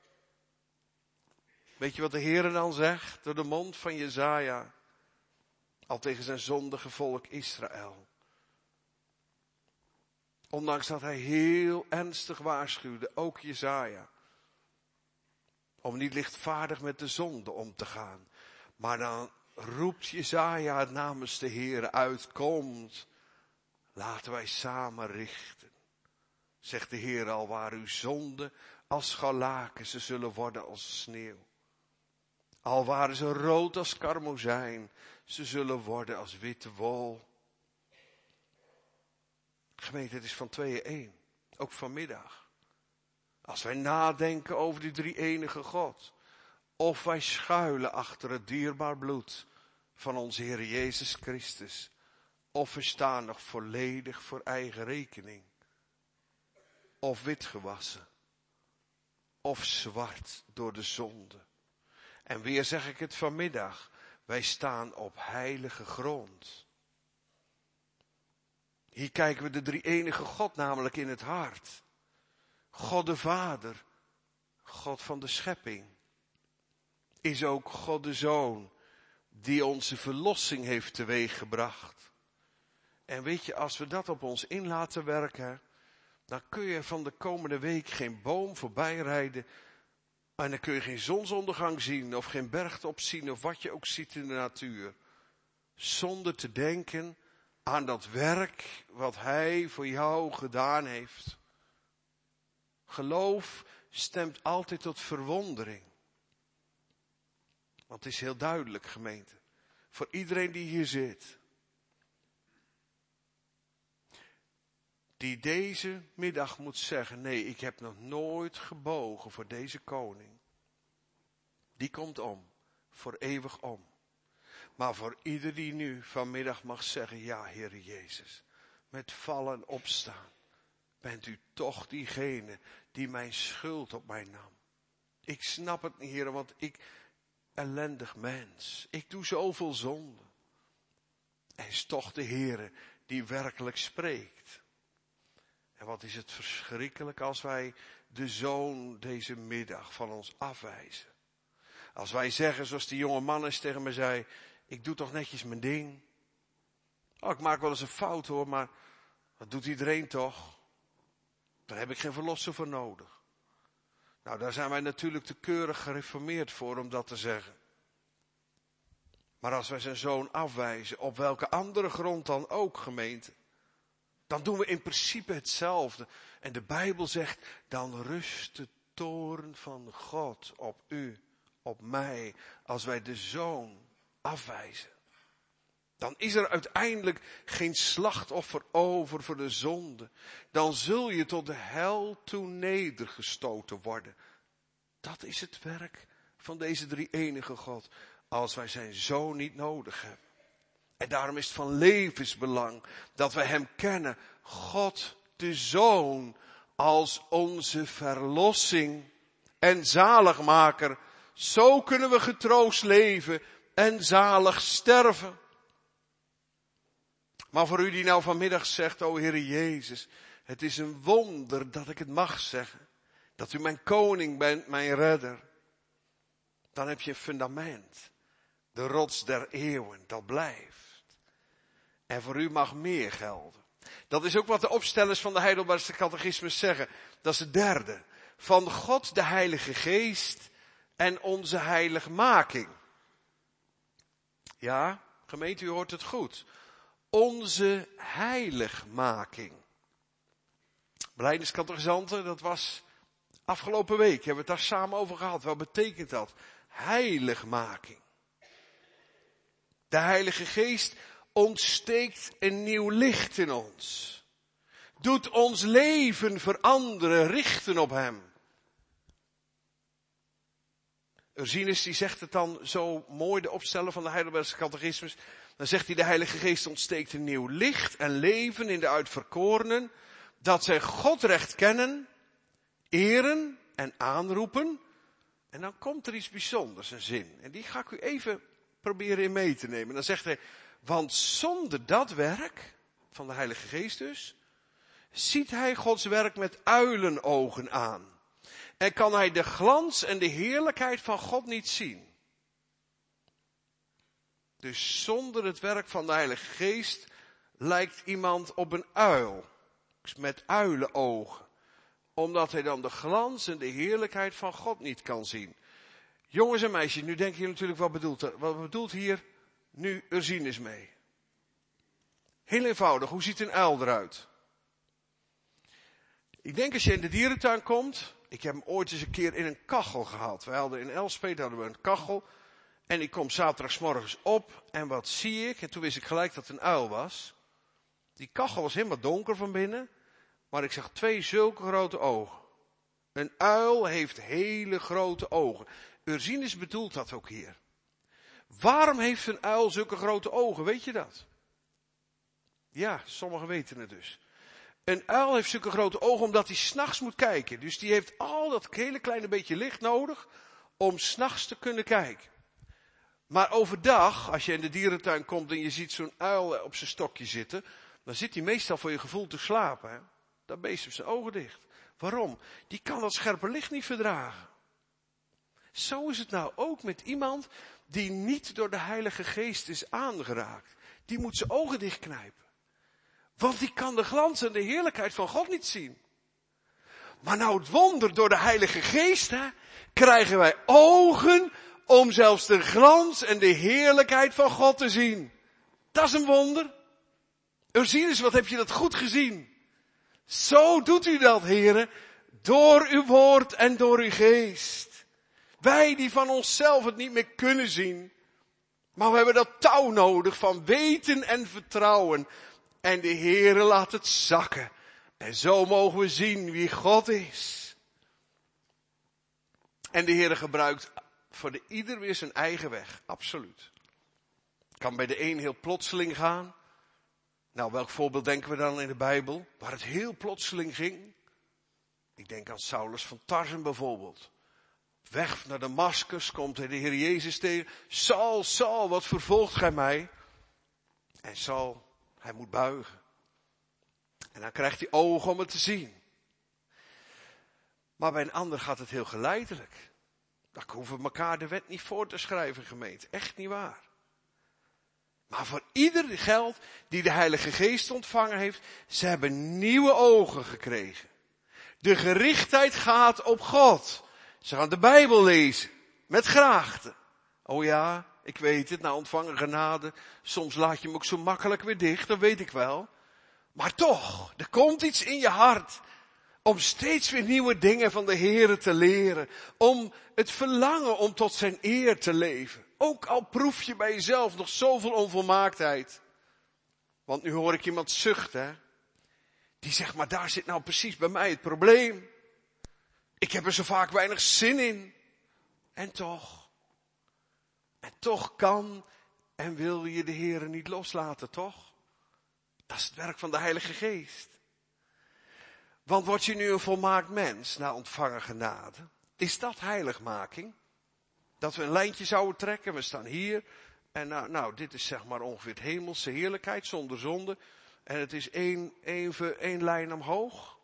Weet je wat de Heer dan zegt door de mond van Jesaja? Al tegen zijn zondige volk Israël. Ondanks dat hij heel ernstig waarschuwde, ook Jesaja. Om niet lichtvaardig met de zonde om te gaan. Maar dan roept Jesaja namens de Heer uit, komt, laten wij samen richten. Zegt de Heer, al waar uw zonden als scharlaken, ze zullen worden als sneeuw. Al waren ze rood als karmozijn, ze zullen worden als witte wol. Gemeente, het is van tweeën één, ook vanmiddag. Als wij nadenken over die drie enige God, of wij schuilen achter het dierbaar bloed van onze Heer Jezus Christus, of we staan nog volledig voor eigen rekening. Of wit gewassen. Of zwart door de zonde. En weer zeg ik het vanmiddag. Wij staan op heilige grond. Hier kijken we de drie enige God namelijk in het hart. God de Vader. God van de schepping. Is ook God de Zoon. Die onze verlossing heeft teweeggebracht. En weet je, als we dat op ons in laten werken, dan kun je van de komende week geen boom voorbij rijden. En dan kun je geen zonsondergang zien of geen bergtop zien of wat je ook ziet in de natuur. Zonder te denken aan dat werk wat hij voor jou gedaan heeft. Geloof stemt altijd tot verwondering. Want het is heel duidelijk, gemeente. Voor iedereen die hier zit. Die deze middag moet zeggen, nee, ik heb nog nooit gebogen voor deze koning. Die komt om, voor eeuwig om. Maar voor ieder die nu vanmiddag mag zeggen, ja, Heere Jezus, met vallen en opstaan, bent u toch diegene die mijn schuld op mij nam. Ik snap het niet, Heere, want ik, ellendig mens, ik doe zoveel zonde. Hij is toch de Heere die werkelijk spreekt. En wat is het verschrikkelijk als wij de Zoon deze middag van ons afwijzen. Als wij zeggen, zoals die jonge man eens tegen me zei, ik doe toch netjes mijn ding. Oh, ik maak wel eens een fout hoor, maar dat doet iedereen toch. Daar heb ik geen verlosser voor nodig. Nou, daar zijn wij natuurlijk te keurig gereformeerd voor om dat te zeggen. Maar als wij zijn Zoon afwijzen, op welke andere grond dan ook, gemeente, dan doen we in principe hetzelfde. En de Bijbel zegt, dan rust de toorn van God op u, op mij, als wij de Zoon afwijzen. Dan is er uiteindelijk geen slachtoffer over voor de zonde. Dan zul je tot de hel toe nedergestoten worden. Dat is het werk van deze drie-enige God, als wij zijn Zoon niet nodig hebben. En daarom is het van levensbelang dat wij hem kennen, God de Zoon, als onze verlossing en zaligmaker. Zo kunnen we getroost leven en zalig sterven. Maar voor u die nou vanmiddag zegt, o Heere Jezus, het is een wonder dat ik het mag zeggen. Dat u mijn koning bent, mijn redder. Dan heb je een fundament. De rots der eeuwen, dat blijft. En voor u mag meer gelden. Dat is ook wat de opstellers van de Heidelbergse catechismus zeggen. Dat is het derde. Van God de Heilige Geest en onze heiligmaking. Ja, gemeente, u hoort het goed. Onze heiligmaking. Belijdeniscatechisanten, dat was afgelopen week. Hebben we het daar samen over gehad. Wat betekent dat? Heiligmaking. De Heilige Geest ontsteekt een nieuw licht in ons. Doet ons leven veranderen, richten op hem. Ursinus die zegt het dan zo mooi, de opsteller van de Heidelbergse catechismus. Dan zegt hij, de Heilige Geest ontsteekt een nieuw licht en leven in de uitverkorenen. Dat zij God recht kennen, eren en aanroepen. En dan komt er iets bijzonders, een zin. En die ga ik u even proberen in mee te nemen. Dan zegt hij, want zonder dat werk, van de Heilige Geest dus, ziet hij Gods werk met uilenogen aan. En kan hij de glans en de heerlijkheid van God niet zien. Dus zonder het werk van de Heilige Geest lijkt iemand op een uil. Met uilenogen. Omdat hij dan de glans en de heerlijkheid van God niet kan zien. Jongens en meisjes, nu denken jullie natuurlijk, wat bedoelt hier nu Ursinus mee? Heel eenvoudig, hoe ziet een uil eruit? Ik denk als je in de dierentuin komt, ik heb hem ooit eens een keer in een kachel gehad. Wij hadden in Elspet een kachel. En ik kom 's zaterdagsmorgens op en wat zie ik? En toen wist ik gelijk dat het een uil was. Die kachel was helemaal donker van binnen. Maar ik zag 2 zulke grote ogen. Een uil heeft hele grote ogen. Ursinus bedoelt dat ook hier. Waarom heeft een uil zulke grote ogen? Weet je dat? Ja, sommigen weten het dus. Een uil heeft zulke grote ogen omdat hij 's nachts moet kijken. Dus die heeft al dat hele kleine beetje licht nodig om 's nachts te kunnen kijken. Maar overdag, als je in de dierentuin komt en je ziet zo'n uil op zijn stokje zitten, dan zit hij meestal voor je gevoel te slapen. Hè? Dan beest heeft zijn ogen dicht. Waarom? Die kan dat scherpe licht niet verdragen. Zo is het nou ook met iemand die niet door de Heilige Geest is aangeraakt. Die moet zijn ogen dichtknijpen. Want die kan de glans en de heerlijkheid van God niet zien. Maar nou het wonder, door de Heilige Geest, hè, krijgen wij ogen om zelfs de glans en de heerlijkheid van God te zien. Dat is een wonder. Ursinus, wat heb je dat goed gezien? Zo doet u dat, heren, door uw woord en door uw geest. Wij die van onszelf het niet meer kunnen zien. Maar we hebben dat touw nodig van weten en vertrouwen. En de Heere laat het zakken. En zo mogen we zien wie God is. En de Heere gebruikt voor ieder weer zijn eigen weg. Absoluut. Het kan bij de een heel plotseling gaan. Nou, welk voorbeeld denken we dan in de Bijbel? Waar het heel plotseling ging. Ik denk aan Saulus van Tarsen bijvoorbeeld. Weg naar Damaskus komt hij de Heer Jezus tegen. Saul, Saul, wat vervolgt gij mij? En Saul, hij moet buigen. En dan krijgt hij ogen om het te zien. Maar bij een ander gaat het heel geleidelijk. Dan hoeven we elkaar de wet niet voor te schrijven, gemeente. Echt niet waar. Maar voor ieder geldt die de Heilige Geest ontvangen heeft, ze hebben nieuwe ogen gekregen. De gerichtheid gaat op God. Ze gaan de Bijbel lezen. Met graagte. Oh ja, ik weet het, na ontvangen genade. Soms laat je hem ook zo makkelijk weer dicht, dat weet ik wel. Maar toch, er komt iets in je hart. Om steeds weer nieuwe dingen van de Heere te leren. Om het verlangen om tot zijn eer te leven. Ook al proef je bij jezelf nog zoveel onvolmaaktheid. Want nu hoor ik iemand zuchten. Die zegt, maar daar zit nou precies bij mij het probleem. Ik heb er zo vaak weinig zin in. En toch kan en wil je de Heere niet loslaten, toch? Dat is het werk van de Heilige Geest. Want word je nu een volmaakt mens na ontvangen genade? Is dat heiligmaking? Dat we een lijntje zouden trekken, we staan hier. En nou, dit is zeg maar ongeveer het hemelse heerlijkheid zonder zonde. En het is één lijn omhoog?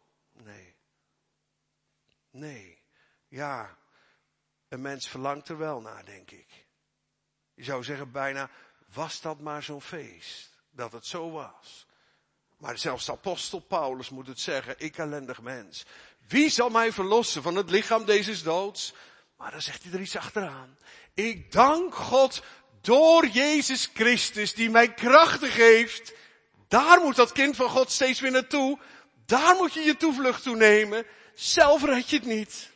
Nee. Ja, een mens verlangt er wel naar, denk ik. Je zou zeggen bijna, was dat maar zo'n feest, dat het zo was. Maar zelfs de apostel Paulus moet het zeggen, ik ellendig mens. Wie zal mij verlossen van het lichaam deze doods? Maar dan zegt hij er iets achteraan. Ik dank God door Jezus Christus die mij krachten geeft. Daar moet dat kind van God steeds weer naartoe. Daar moet je je toevlucht toe nemen. Zelf red je het niet.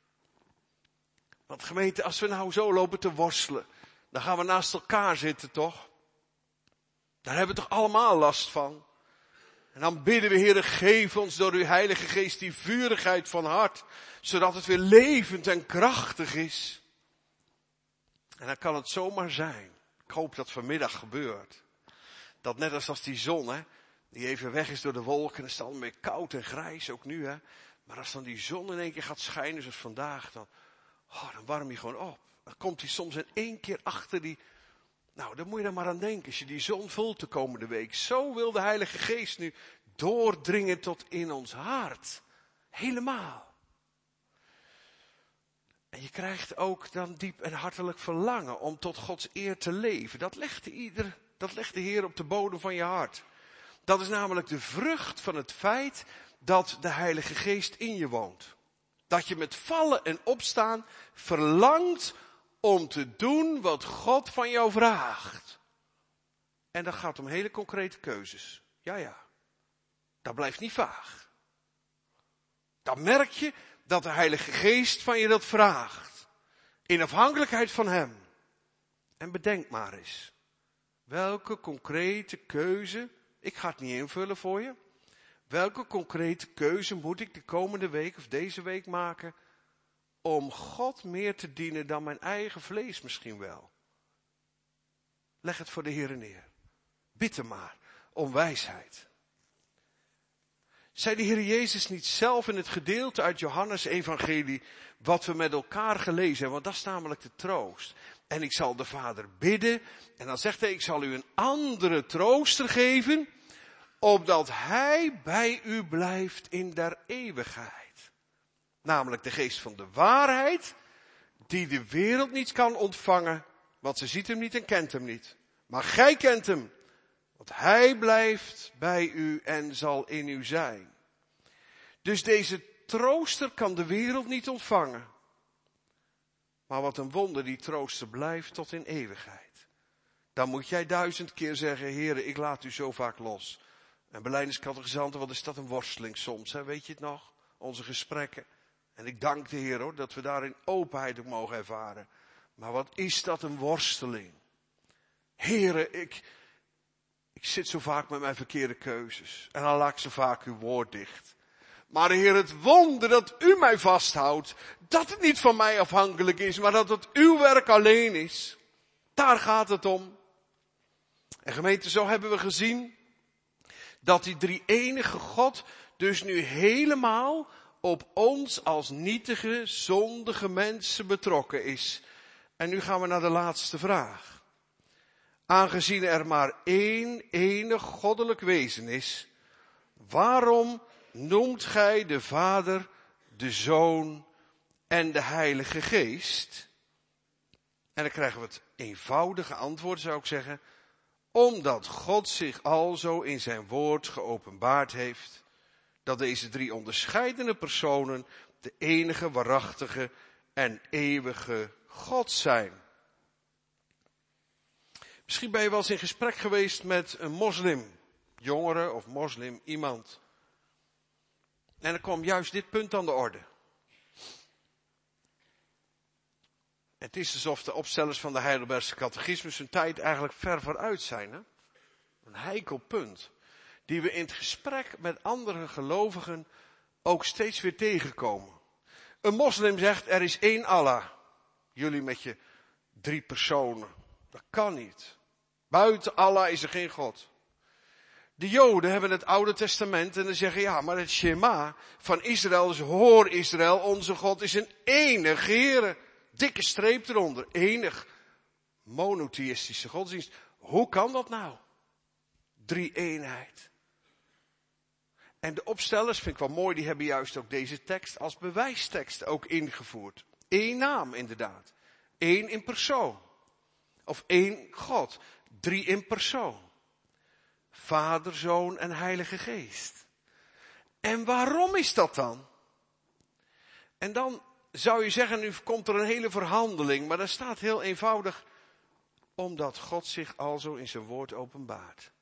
Want gemeente, als we nou zo lopen te worstelen, dan gaan we naast elkaar zitten, toch? Daar hebben we toch allemaal last van. En dan bidden we, Heere, geef ons door uw Heilige Geest die vurigheid van hart, zodat het weer levend en krachtig is. En dan kan het zomaar zijn, ik hoop dat vanmiddag gebeurt, dat net als die zon, hè, die even weg is door de wolken, en het is dan weer koud en grijs, ook nu, hè. Maar als dan die zon in één keer gaat schijnen, zoals vandaag, dan warm je gewoon op. Dan komt hij soms in één keer achter die. Nou, daar moet je dan maar aan denken. Als je die zon voelt de komende week. Zo wil de Heilige Geest nu doordringen tot in ons hart. Helemaal. En je krijgt ook dan diep en hartelijk verlangen om tot Gods eer te leven. Dat legt de Heer op de bodem van je hart. Dat is namelijk de vrucht van het feit dat de Heilige Geest in je woont. Dat je met vallen en opstaan verlangt om te doen wat God van jou vraagt. En dat gaat om hele concrete keuzes. Ja. Dat blijft niet vaag. Dan merk je dat de Heilige Geest van je dat vraagt. In afhankelijkheid van Hem. En bedenk maar eens. Welke concrete keuze, ik ga het niet invullen voor je. Welke concrete keuze moet ik de komende week of deze week maken om God meer te dienen dan mijn eigen vlees misschien wel? Leg het voor de Heere neer. Bid hem maar om wijsheid. Zei de Heer Jezus niet zelf in het gedeelte uit Johannes Evangelie wat we met elkaar gelezen hebben? Want dat is namelijk de troost. En ik zal de Vader bidden. En dan zegt hij, ik zal u een andere trooster geven, opdat hij bij u blijft in der eeuwigheid. Namelijk de geest van de waarheid, die de wereld niet kan ontvangen, want ze ziet hem niet en kent hem niet. Maar gij kent hem, want hij blijft bij u en zal in u zijn. Dus deze trooster kan de wereld niet ontvangen. Maar wat een wonder, die trooster blijft tot in eeuwigheid. Dan moet jij 1000 keer zeggen, Heere, ik laat u zo vaak los. En belijdeniscatechisanten, wat is dat een worsteling soms, hè? Weet je het nog? Onze gesprekken. En ik dank de Heer hoor, dat we daarin openheid ook mogen ervaren. Maar wat is dat een worsteling. Heere, ik zit zo vaak met mijn verkeerde keuzes. En dan laat ik zo vaak uw woord dicht. Maar Heer, het wonder dat u mij vasthoudt. Dat het niet van mij afhankelijk is, maar dat het uw werk alleen is. Daar gaat het om. En gemeente, zo hebben we gezien dat die drie-enige God dus nu helemaal op ons als nietige, zondige mensen betrokken is. En nu gaan we naar de laatste vraag. Aangezien er maar één enig goddelijk wezen is, waarom noemt gij de Vader, de Zoon en de Heilige Geest? En dan krijgen we het eenvoudige antwoord, zou ik zeggen. Omdat God zich alzo in zijn woord geopenbaard heeft, dat deze drie onderscheidene personen de enige waarachtige en eeuwige God zijn. Misschien ben je wel eens in gesprek geweest met een moslimjongere of moslim iemand. En dan kwam juist dit punt aan de orde. Het is alsof de opstellers van de Heidelbergse catechismus hun tijd eigenlijk ver vooruit zijn. Hè? Een heikel punt. Die we in het gesprek met andere gelovigen ook steeds weer tegenkomen. Een moslim zegt, er is één Allah. Jullie met je 3 personen. Dat kan niet. Buiten Allah is er geen God. De Joden hebben het Oude Testament en dan zeggen, ja, maar het Shema van Israël, dus hoor Israël, onze God is een enig Heere. Dikke streep eronder. Enig. Monotheïstische godsdienst. Hoe kan dat nou? 3-eenheid. En de opstellers, vind ik wel mooi, die hebben juist ook deze tekst als bewijstekst ook ingevoerd. 1 naam inderdaad. 1 in persoon. Of 1 God. 3 in persoon. Vader, Zoon en Heilige Geest. En waarom is dat dan? En dan zou je zeggen, nu komt er een hele verhandeling, maar daar staat heel eenvoudig, omdat God zich alzo in zijn woord openbaart.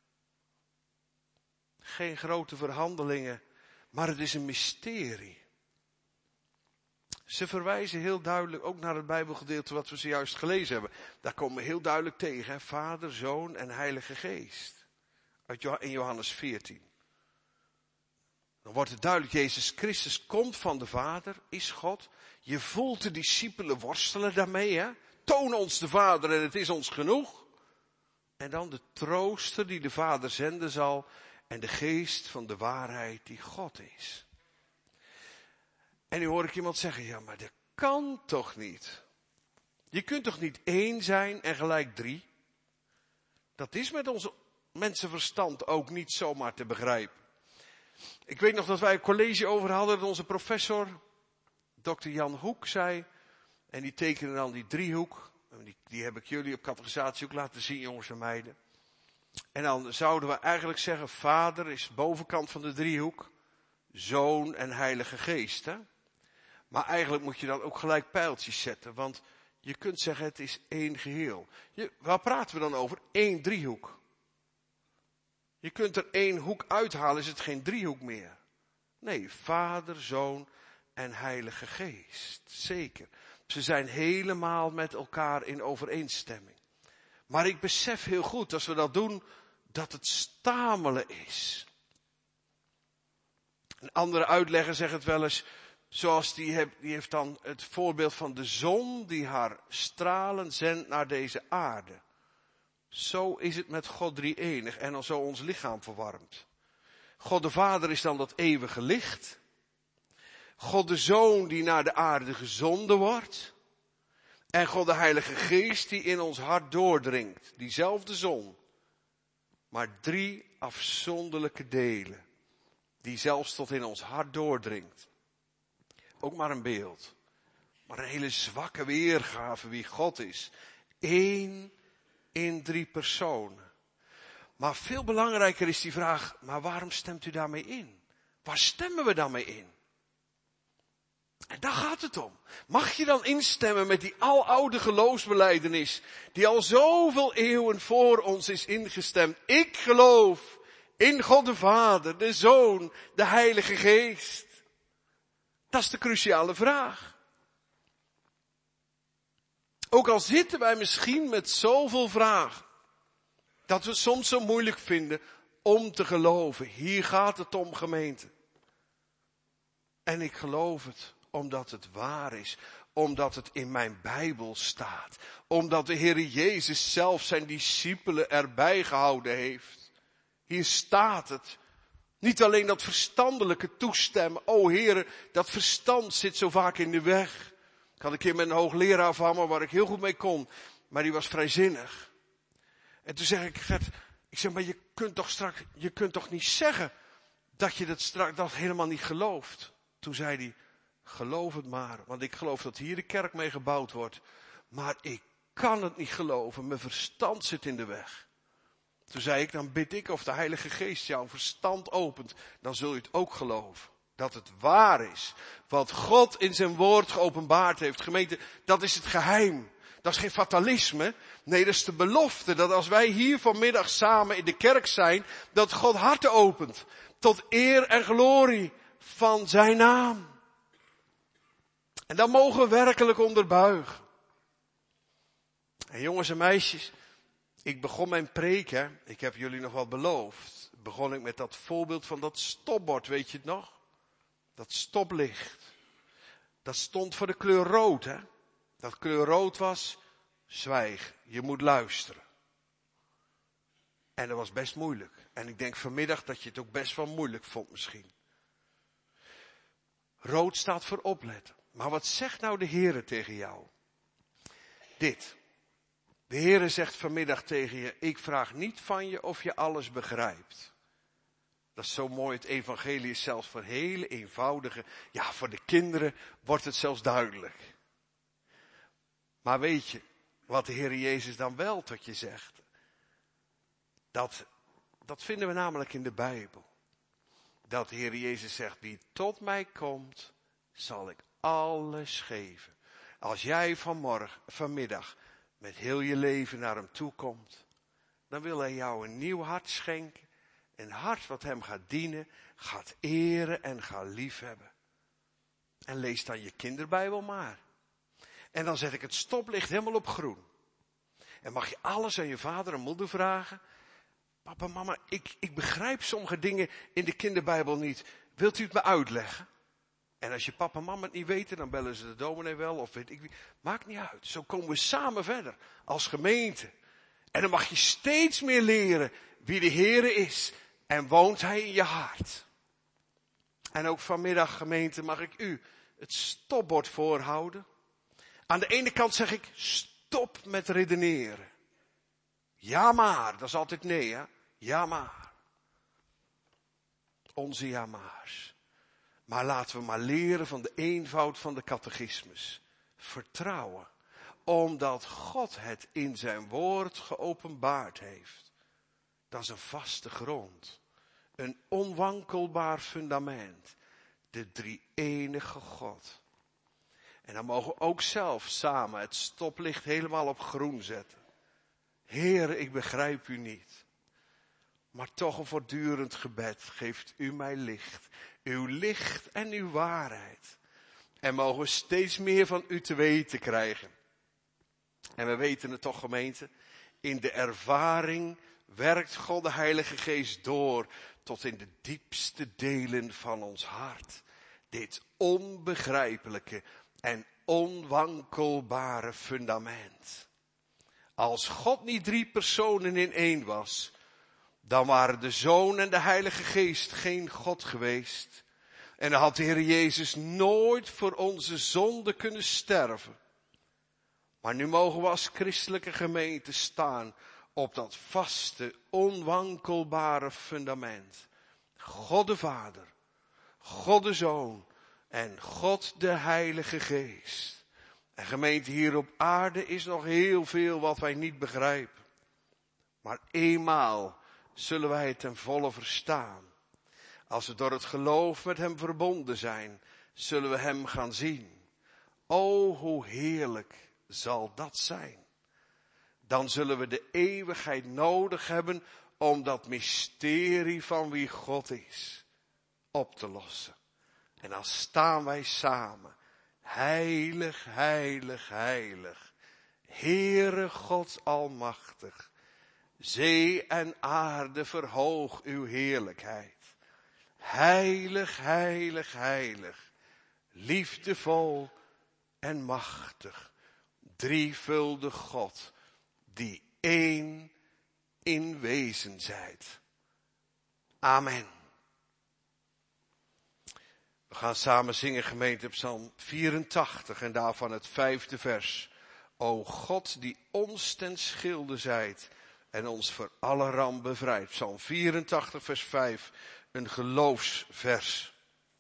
Geen grote verhandelingen, maar het is een mysterie. Ze verwijzen heel duidelijk ook naar het Bijbelgedeelte wat we zojuist gelezen hebben. Daar komen we heel duidelijk tegen, hè? Vader, Zoon en Heilige Geest. In Johannes 14. Dan wordt het duidelijk, Jezus Christus komt van de Vader, is God. Je voelt de discipelen worstelen daarmee, hè? Toon ons de Vader en het is ons genoeg. En dan de trooster die de Vader zenden zal en de geest van de waarheid die God is. En nu hoor ik iemand zeggen, ja, maar dat kan toch niet? Je kunt toch niet 1 zijn en gelijk 3? Dat is met onze mensenverstand ook niet zomaar te begrijpen. Ik weet nog dat wij een college over hadden, dat onze professor, Dr. Jan Hoek, zei, en die tekende dan die driehoek, die heb ik jullie op catechisatie ook laten zien, jongens en meiden. En dan zouden we eigenlijk zeggen, Vader is de bovenkant van de driehoek, Zoon en Heilige Geest. Hè? Maar eigenlijk moet je dan ook gelijk pijltjes zetten, want je kunt zeggen het is 1 geheel. Waar praten we dan over? 1 driehoek. Je kunt er 1 hoek uithalen, is het geen driehoek meer. Nee, Vader, Zoon en Heilige Geest. Zeker. Ze zijn helemaal met elkaar in overeenstemming. Maar ik besef heel goed, als we dat doen, dat het stamelen is. Een andere uitlegger zegt het wel eens, zoals die heeft dan het voorbeeld van de zon die haar stralen zendt naar deze aarde. Zo is het met God drie-enig en dan zo ons lichaam verwarmt. God de Vader is dan dat eeuwige licht. God de Zoon die naar de aarde gezonden wordt. En God de Heilige Geest die in ons hart doordringt. Diezelfde zon. Maar 3 afzonderlijke delen. Die zelfs tot in ons hart doordringt. Ook maar een beeld. Maar een hele zwakke weergave wie God is. 1 in 3 personen. Maar veel belangrijker is die vraag, maar waarom stemt u daarmee in? Waar stemmen we dan mee in? En daar gaat het om. Mag je dan instemmen met die aloude geloofsbelijdenis, die al zoveel eeuwen voor ons is ingestemd? Ik geloof in God de Vader, de Zoon, de Heilige Geest. Dat is de cruciale vraag. Ook al zitten wij misschien met zoveel vragen, dat we het soms zo moeilijk vinden om te geloven. Hier gaat het om, gemeente. En ik geloof het, omdat het waar is. Omdat het in mijn Bijbel staat. Omdat de Heer Jezus zelf zijn discipelen erbij gehouden heeft. Hier staat het. Niet alleen dat verstandelijke toestemmen. O Heere, dat verstand zit zo vaak in de weg. Ik had een keer met een hoogleraar van me waar ik heel goed mee kon. Maar die was vrijzinnig. En toen zeg ik, Gert, maar je kunt toch niet zeggen dat je dat helemaal niet gelooft. Toen zei hij, geloof het maar, want ik geloof dat hier de kerk mee gebouwd wordt. Maar ik kan het niet geloven, mijn verstand zit in de weg. Toen zei ik, dan bid ik of de Heilige Geest jouw verstand opent. Dan zul je het ook geloven. Dat het waar is. Wat God in zijn woord geopenbaard heeft. Gemeente, dat is het geheim. Dat is geen fatalisme. Nee, dat is de belofte dat als wij hier vanmiddag samen in de kerk zijn, dat God harten opent. Tot eer en glorie van zijn naam. En dan mogen we werkelijk onderbuigen. En jongens en meisjes, ik begon mijn preek, ik heb jullie nog wat beloofd. Begon ik met dat voorbeeld van dat stopbord, weet je het nog? Dat stoplicht. Dat stond voor de kleur rood, hè? Dat kleur rood was, zwijg, je moet luisteren. En dat was best moeilijk. En ik denk vanmiddag dat je het ook best wel moeilijk vond misschien. Rood staat voor opletten. Maar wat zegt nou de Heere tegen jou? Dit. De Heere zegt vanmiddag tegen je, ik vraag niet van je of je alles begrijpt. Dat is zo mooi, het evangelie is zelfs voor hele eenvoudige, ja voor de kinderen wordt het zelfs duidelijk. Maar weet je, wat de Heere Jezus dan wel tot je zegt? Dat vinden we namelijk in de Bijbel. Dat de Heere Jezus zegt, wie tot mij komt, zal ik alles geven. Als jij vanmiddag, met heel je leven naar hem toe komt, dan wil hij jou een nieuw hart schenken. Een hart wat hem gaat dienen, gaat eren en gaat liefhebben. En lees dan je kinderbijbel maar. En dan zet ik het stoplicht helemaal op groen. En mag je alles aan je vader en moeder vragen. Papa, mama, ik begrijp sommige dingen in de kinderbijbel niet. Wilt u het me uitleggen? En als je papa en mama het niet weten, dan bellen ze de dominee wel of weet ik wie. Maakt niet uit. Zo komen we samen verder als gemeente. En dan mag je steeds meer leren wie de Heere is. En woont hij in je hart. En ook vanmiddag, gemeente, mag ik u het stopbord voorhouden. Aan de ene kant zeg ik, stop met redeneren. Ja maar, dat is altijd nee, hè. Ja maar. Onze ja maars. Maar laten we maar leren van de eenvoud van de catechismus. Vertrouwen. Omdat God het in zijn woord geopenbaard heeft. Dat is een vaste grond. Een onwankelbaar fundament. De drie-enige God. En dan mogen we ook zelf samen het stoplicht helemaal op groen zetten. Heere, ik begrijp u niet. Maar toch een voortdurend gebed geeft u mij licht. Uw licht en uw waarheid. En mogen we steeds meer van u te weten krijgen. En we weten het toch, gemeente. In de ervaring werkt God de Heilige Geest door tot in de diepste delen van ons hart. Dit onbegrijpelijke en onwankelbare fundament. Als God niet 3 personen in 1 was, dan waren de Zoon en de Heilige Geest geen God geweest. En dan had de Heer Jezus nooit voor onze zonde kunnen sterven. Maar nu mogen we als christelijke gemeente staan op dat vaste, onwankelbare fundament. God de Vader, God de Zoon en God de Heilige Geest. En gemeente, hier op aarde is nog heel veel wat wij niet begrijpen. Maar eenmaal zullen wij het ten volle verstaan. Als we door het geloof met hem verbonden zijn, zullen we hem gaan zien. O, hoe heerlijk zal dat zijn. Dan zullen we de eeuwigheid nodig hebben om dat mysterie van wie God is op te lossen. En dan staan wij samen. Heilig, heilig, heilig. Heere God almachtig. Zee en aarde verhoog uw heerlijkheid. Heilig, heilig, heilig. Liefdevol en machtig. Drievuldig God. Die één in wezen zijt. Amen. We gaan samen zingen, gemeente, Psalm 84 en daarvan het 5e vers. O God, die ons ten schilde zijt en ons voor alle ramp bevrijdt. Psalm 84 vers 5, een geloofsvers.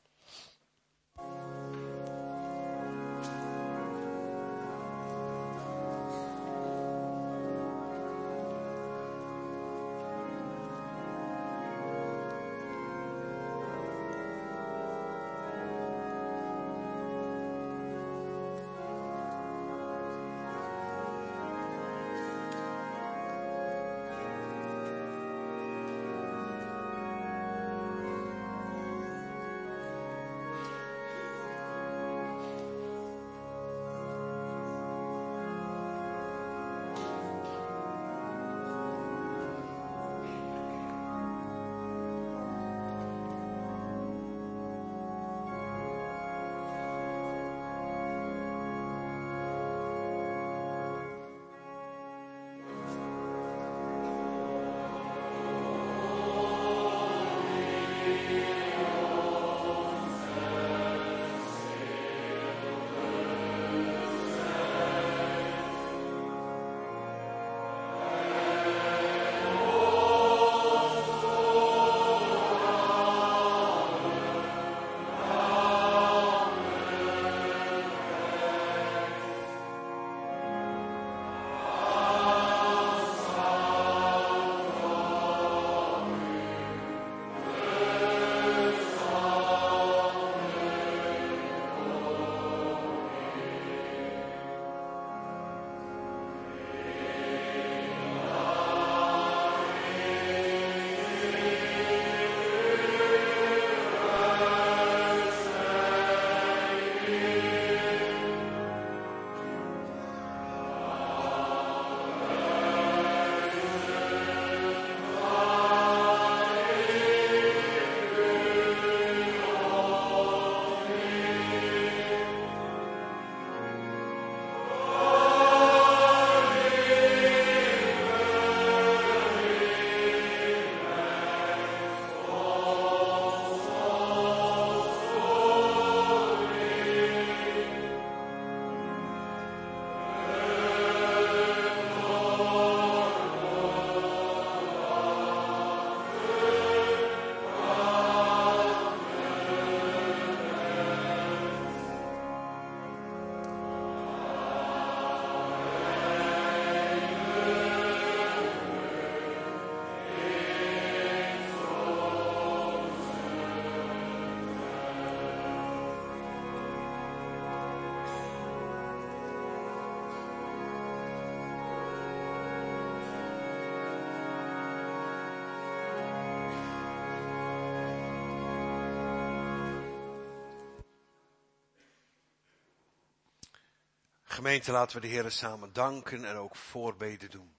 Gemeente, laten we de Heer samen danken en ook voorbeden doen.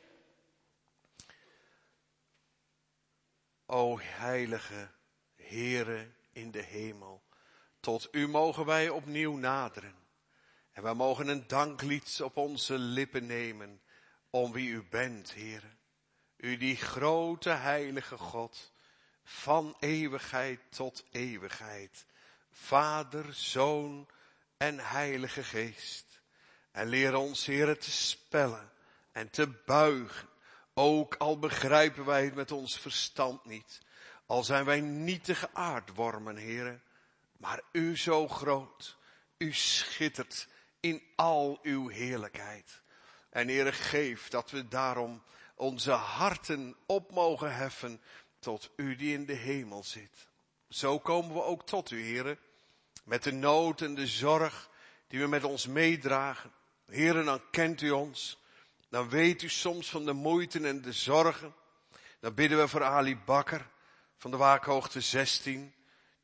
O heilige Heere in de hemel, tot u mogen wij opnieuw naderen. En wij mogen een danklied op onze lippen nemen om wie u bent, Heere. U die grote heilige God, van eeuwigheid tot eeuwigheid. Vader, Zoon en Heilige Geest. En leer ons, Heere, te spellen en te buigen. Ook al begrijpen wij het met ons verstand niet. Al zijn wij nietige aardwormen, Heere. Maar u zo groot. U schittert in al uw heerlijkheid. En Heere, geef dat we daarom onze harten op mogen heffen tot u die in de hemel zit. Zo komen we ook tot u, Heere. Met de nood en de zorg die we met ons meedragen. Heere, dan kent u ons. Dan weet u soms van de moeite en de zorgen. Dan bidden we voor Ali Bakker van de Waakhoogte 16.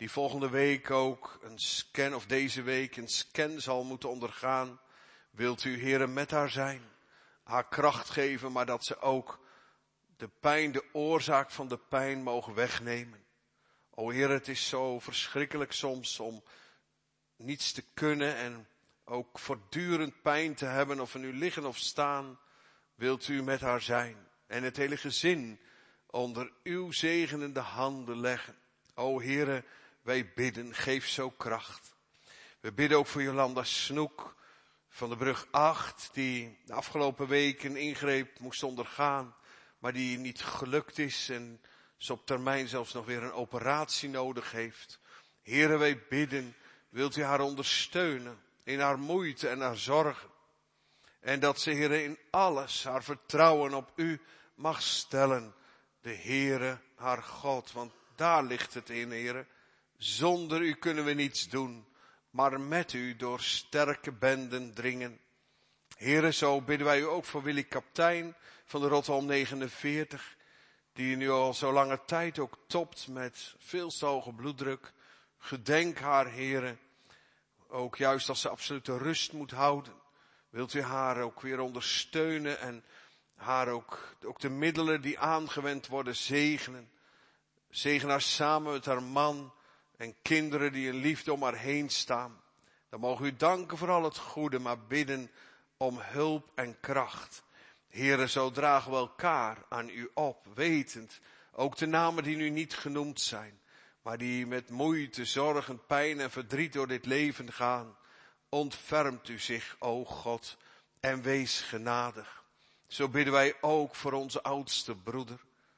die volgende week ook een scan, of deze week een scan zal moeten ondergaan. Wilt u, Heere, met haar zijn, haar kracht geven, maar dat ze ook de pijn, de oorzaak van de pijn mogen wegnemen. O Heere, het is zo verschrikkelijk soms om niets te kunnen en ook voortdurend pijn te hebben, of we nu liggen of staan. Wilt u met haar zijn en het hele gezin onder uw zegenende handen leggen. O Heere, wij bidden, geef zo kracht. We bidden ook voor Jolanda Snoek van de brug 8, die de afgelopen weken ingreep moest ondergaan, maar die niet gelukt is en ze op termijn zelfs nog weer een operatie nodig heeft. Heere, wij bidden, wilt u haar ondersteunen in haar moeite en haar zorgen. En dat ze, Heere, in alles haar vertrouwen op u mag stellen. De Heere, haar God, want daar ligt het in, Heere. Zonder u kunnen we niets doen, maar met u door sterke benden dringen. Heere, zo bidden wij u ook voor Willy Kaptein van de Rotterdam 49, die nu al zo lange tijd ook topt met veel te hoge bloeddruk. Gedenk haar, Heere, ook juist als ze absolute rust moet houden. Wilt u haar ook weer ondersteunen en haar ook de middelen die aangewend worden zegenen. Zegen haar samen met haar man en kinderen die in liefde om haar heen staan. Dan mogen u danken voor al het goede, maar bidden om hulp en kracht. Heere, zo dragen we elkaar aan u op, wetend, ook de namen die nu niet genoemd zijn, maar die met moeite, zorgen, pijn en verdriet door dit leven gaan. Ontfermt u zich, o God, en wees genadig. Zo bidden wij ook voor onze oudste broeder.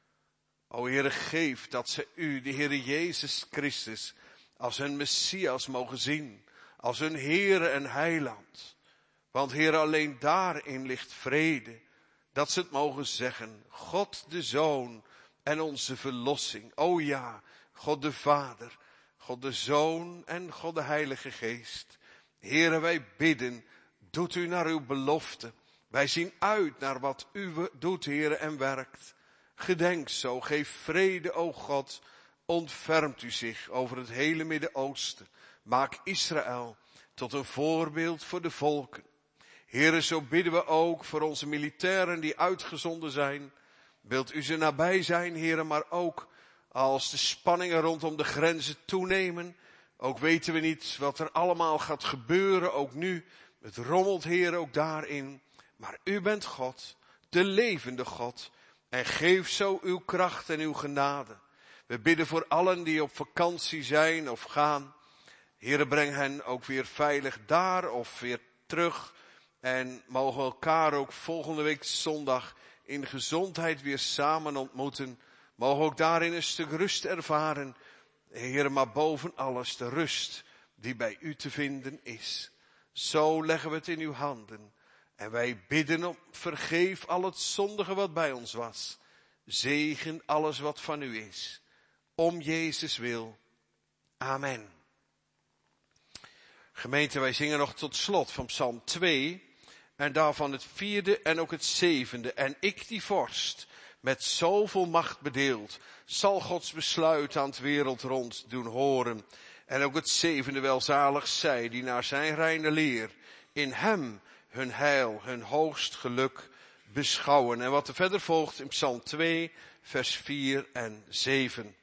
O Heere, geef dat ze u, de Heere Jezus Christus, als hun Messias mogen zien, als hun Heere en Heiland. Want Heere, alleen daarin ligt vrede, dat ze het mogen zeggen, God de Zoon en onze verlossing. O ja, God de Vader, God de Zoon en God de Heilige Geest. Heere, wij bidden, doet u naar uw belofte. Wij zien uit naar wat u doet, Heere, en werkt. Gedenk zo, geef vrede, o God, ontfermt u zich over het hele Midden-Oosten. Maak Israël tot een voorbeeld voor de volken. Heere, zo bidden we ook voor onze militairen die uitgezonden zijn. Wilt u ze nabij zijn, Heere, maar ook als de spanningen rondom de grenzen toenemen. Ook weten we niet wat er allemaal gaat gebeuren, ook nu. Het rommelt, Heere, ook daarin. Maar u bent God, de levende God. En geef zo uw kracht en uw genade. We bidden voor allen die op vakantie zijn of gaan. Heere, breng hen ook weer veilig daar of weer terug. En mogen we elkaar ook volgende week zondag in gezondheid weer samen ontmoeten. Mogen we ook daarin een stuk rust ervaren. Heere, maar boven alles de rust die bij u te vinden is. Zo leggen we het in uw handen. En wij bidden om vergeef al het zondige wat bij ons was. Zegen alles wat van u is. Om Jezus wil. Amen. Gemeente, wij zingen nog tot slot van Psalm 2. En daarvan het 4e en ook het 7e. En ik die vorst, met zoveel macht bedeeld, zal Gods besluit aan het wereld rond doen horen. En ook het 7e welzalig zij, die naar zijn reine leer in hem hun heil, hun hoogst geluk beschouwen. En wat er verder volgt in Psalm 2, vers 4 en 7.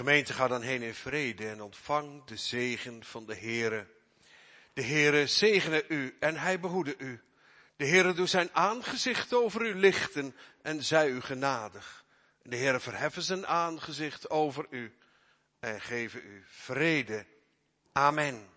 gemeente, ga dan heen in vrede en ontvang de zegen van de Heere. De Heere zegene u en hij behoede u. De Heere doet zijn aangezicht over u lichten en zij u genadig. De Heere verheffen zijn aangezicht over u en geven u vrede. Amen.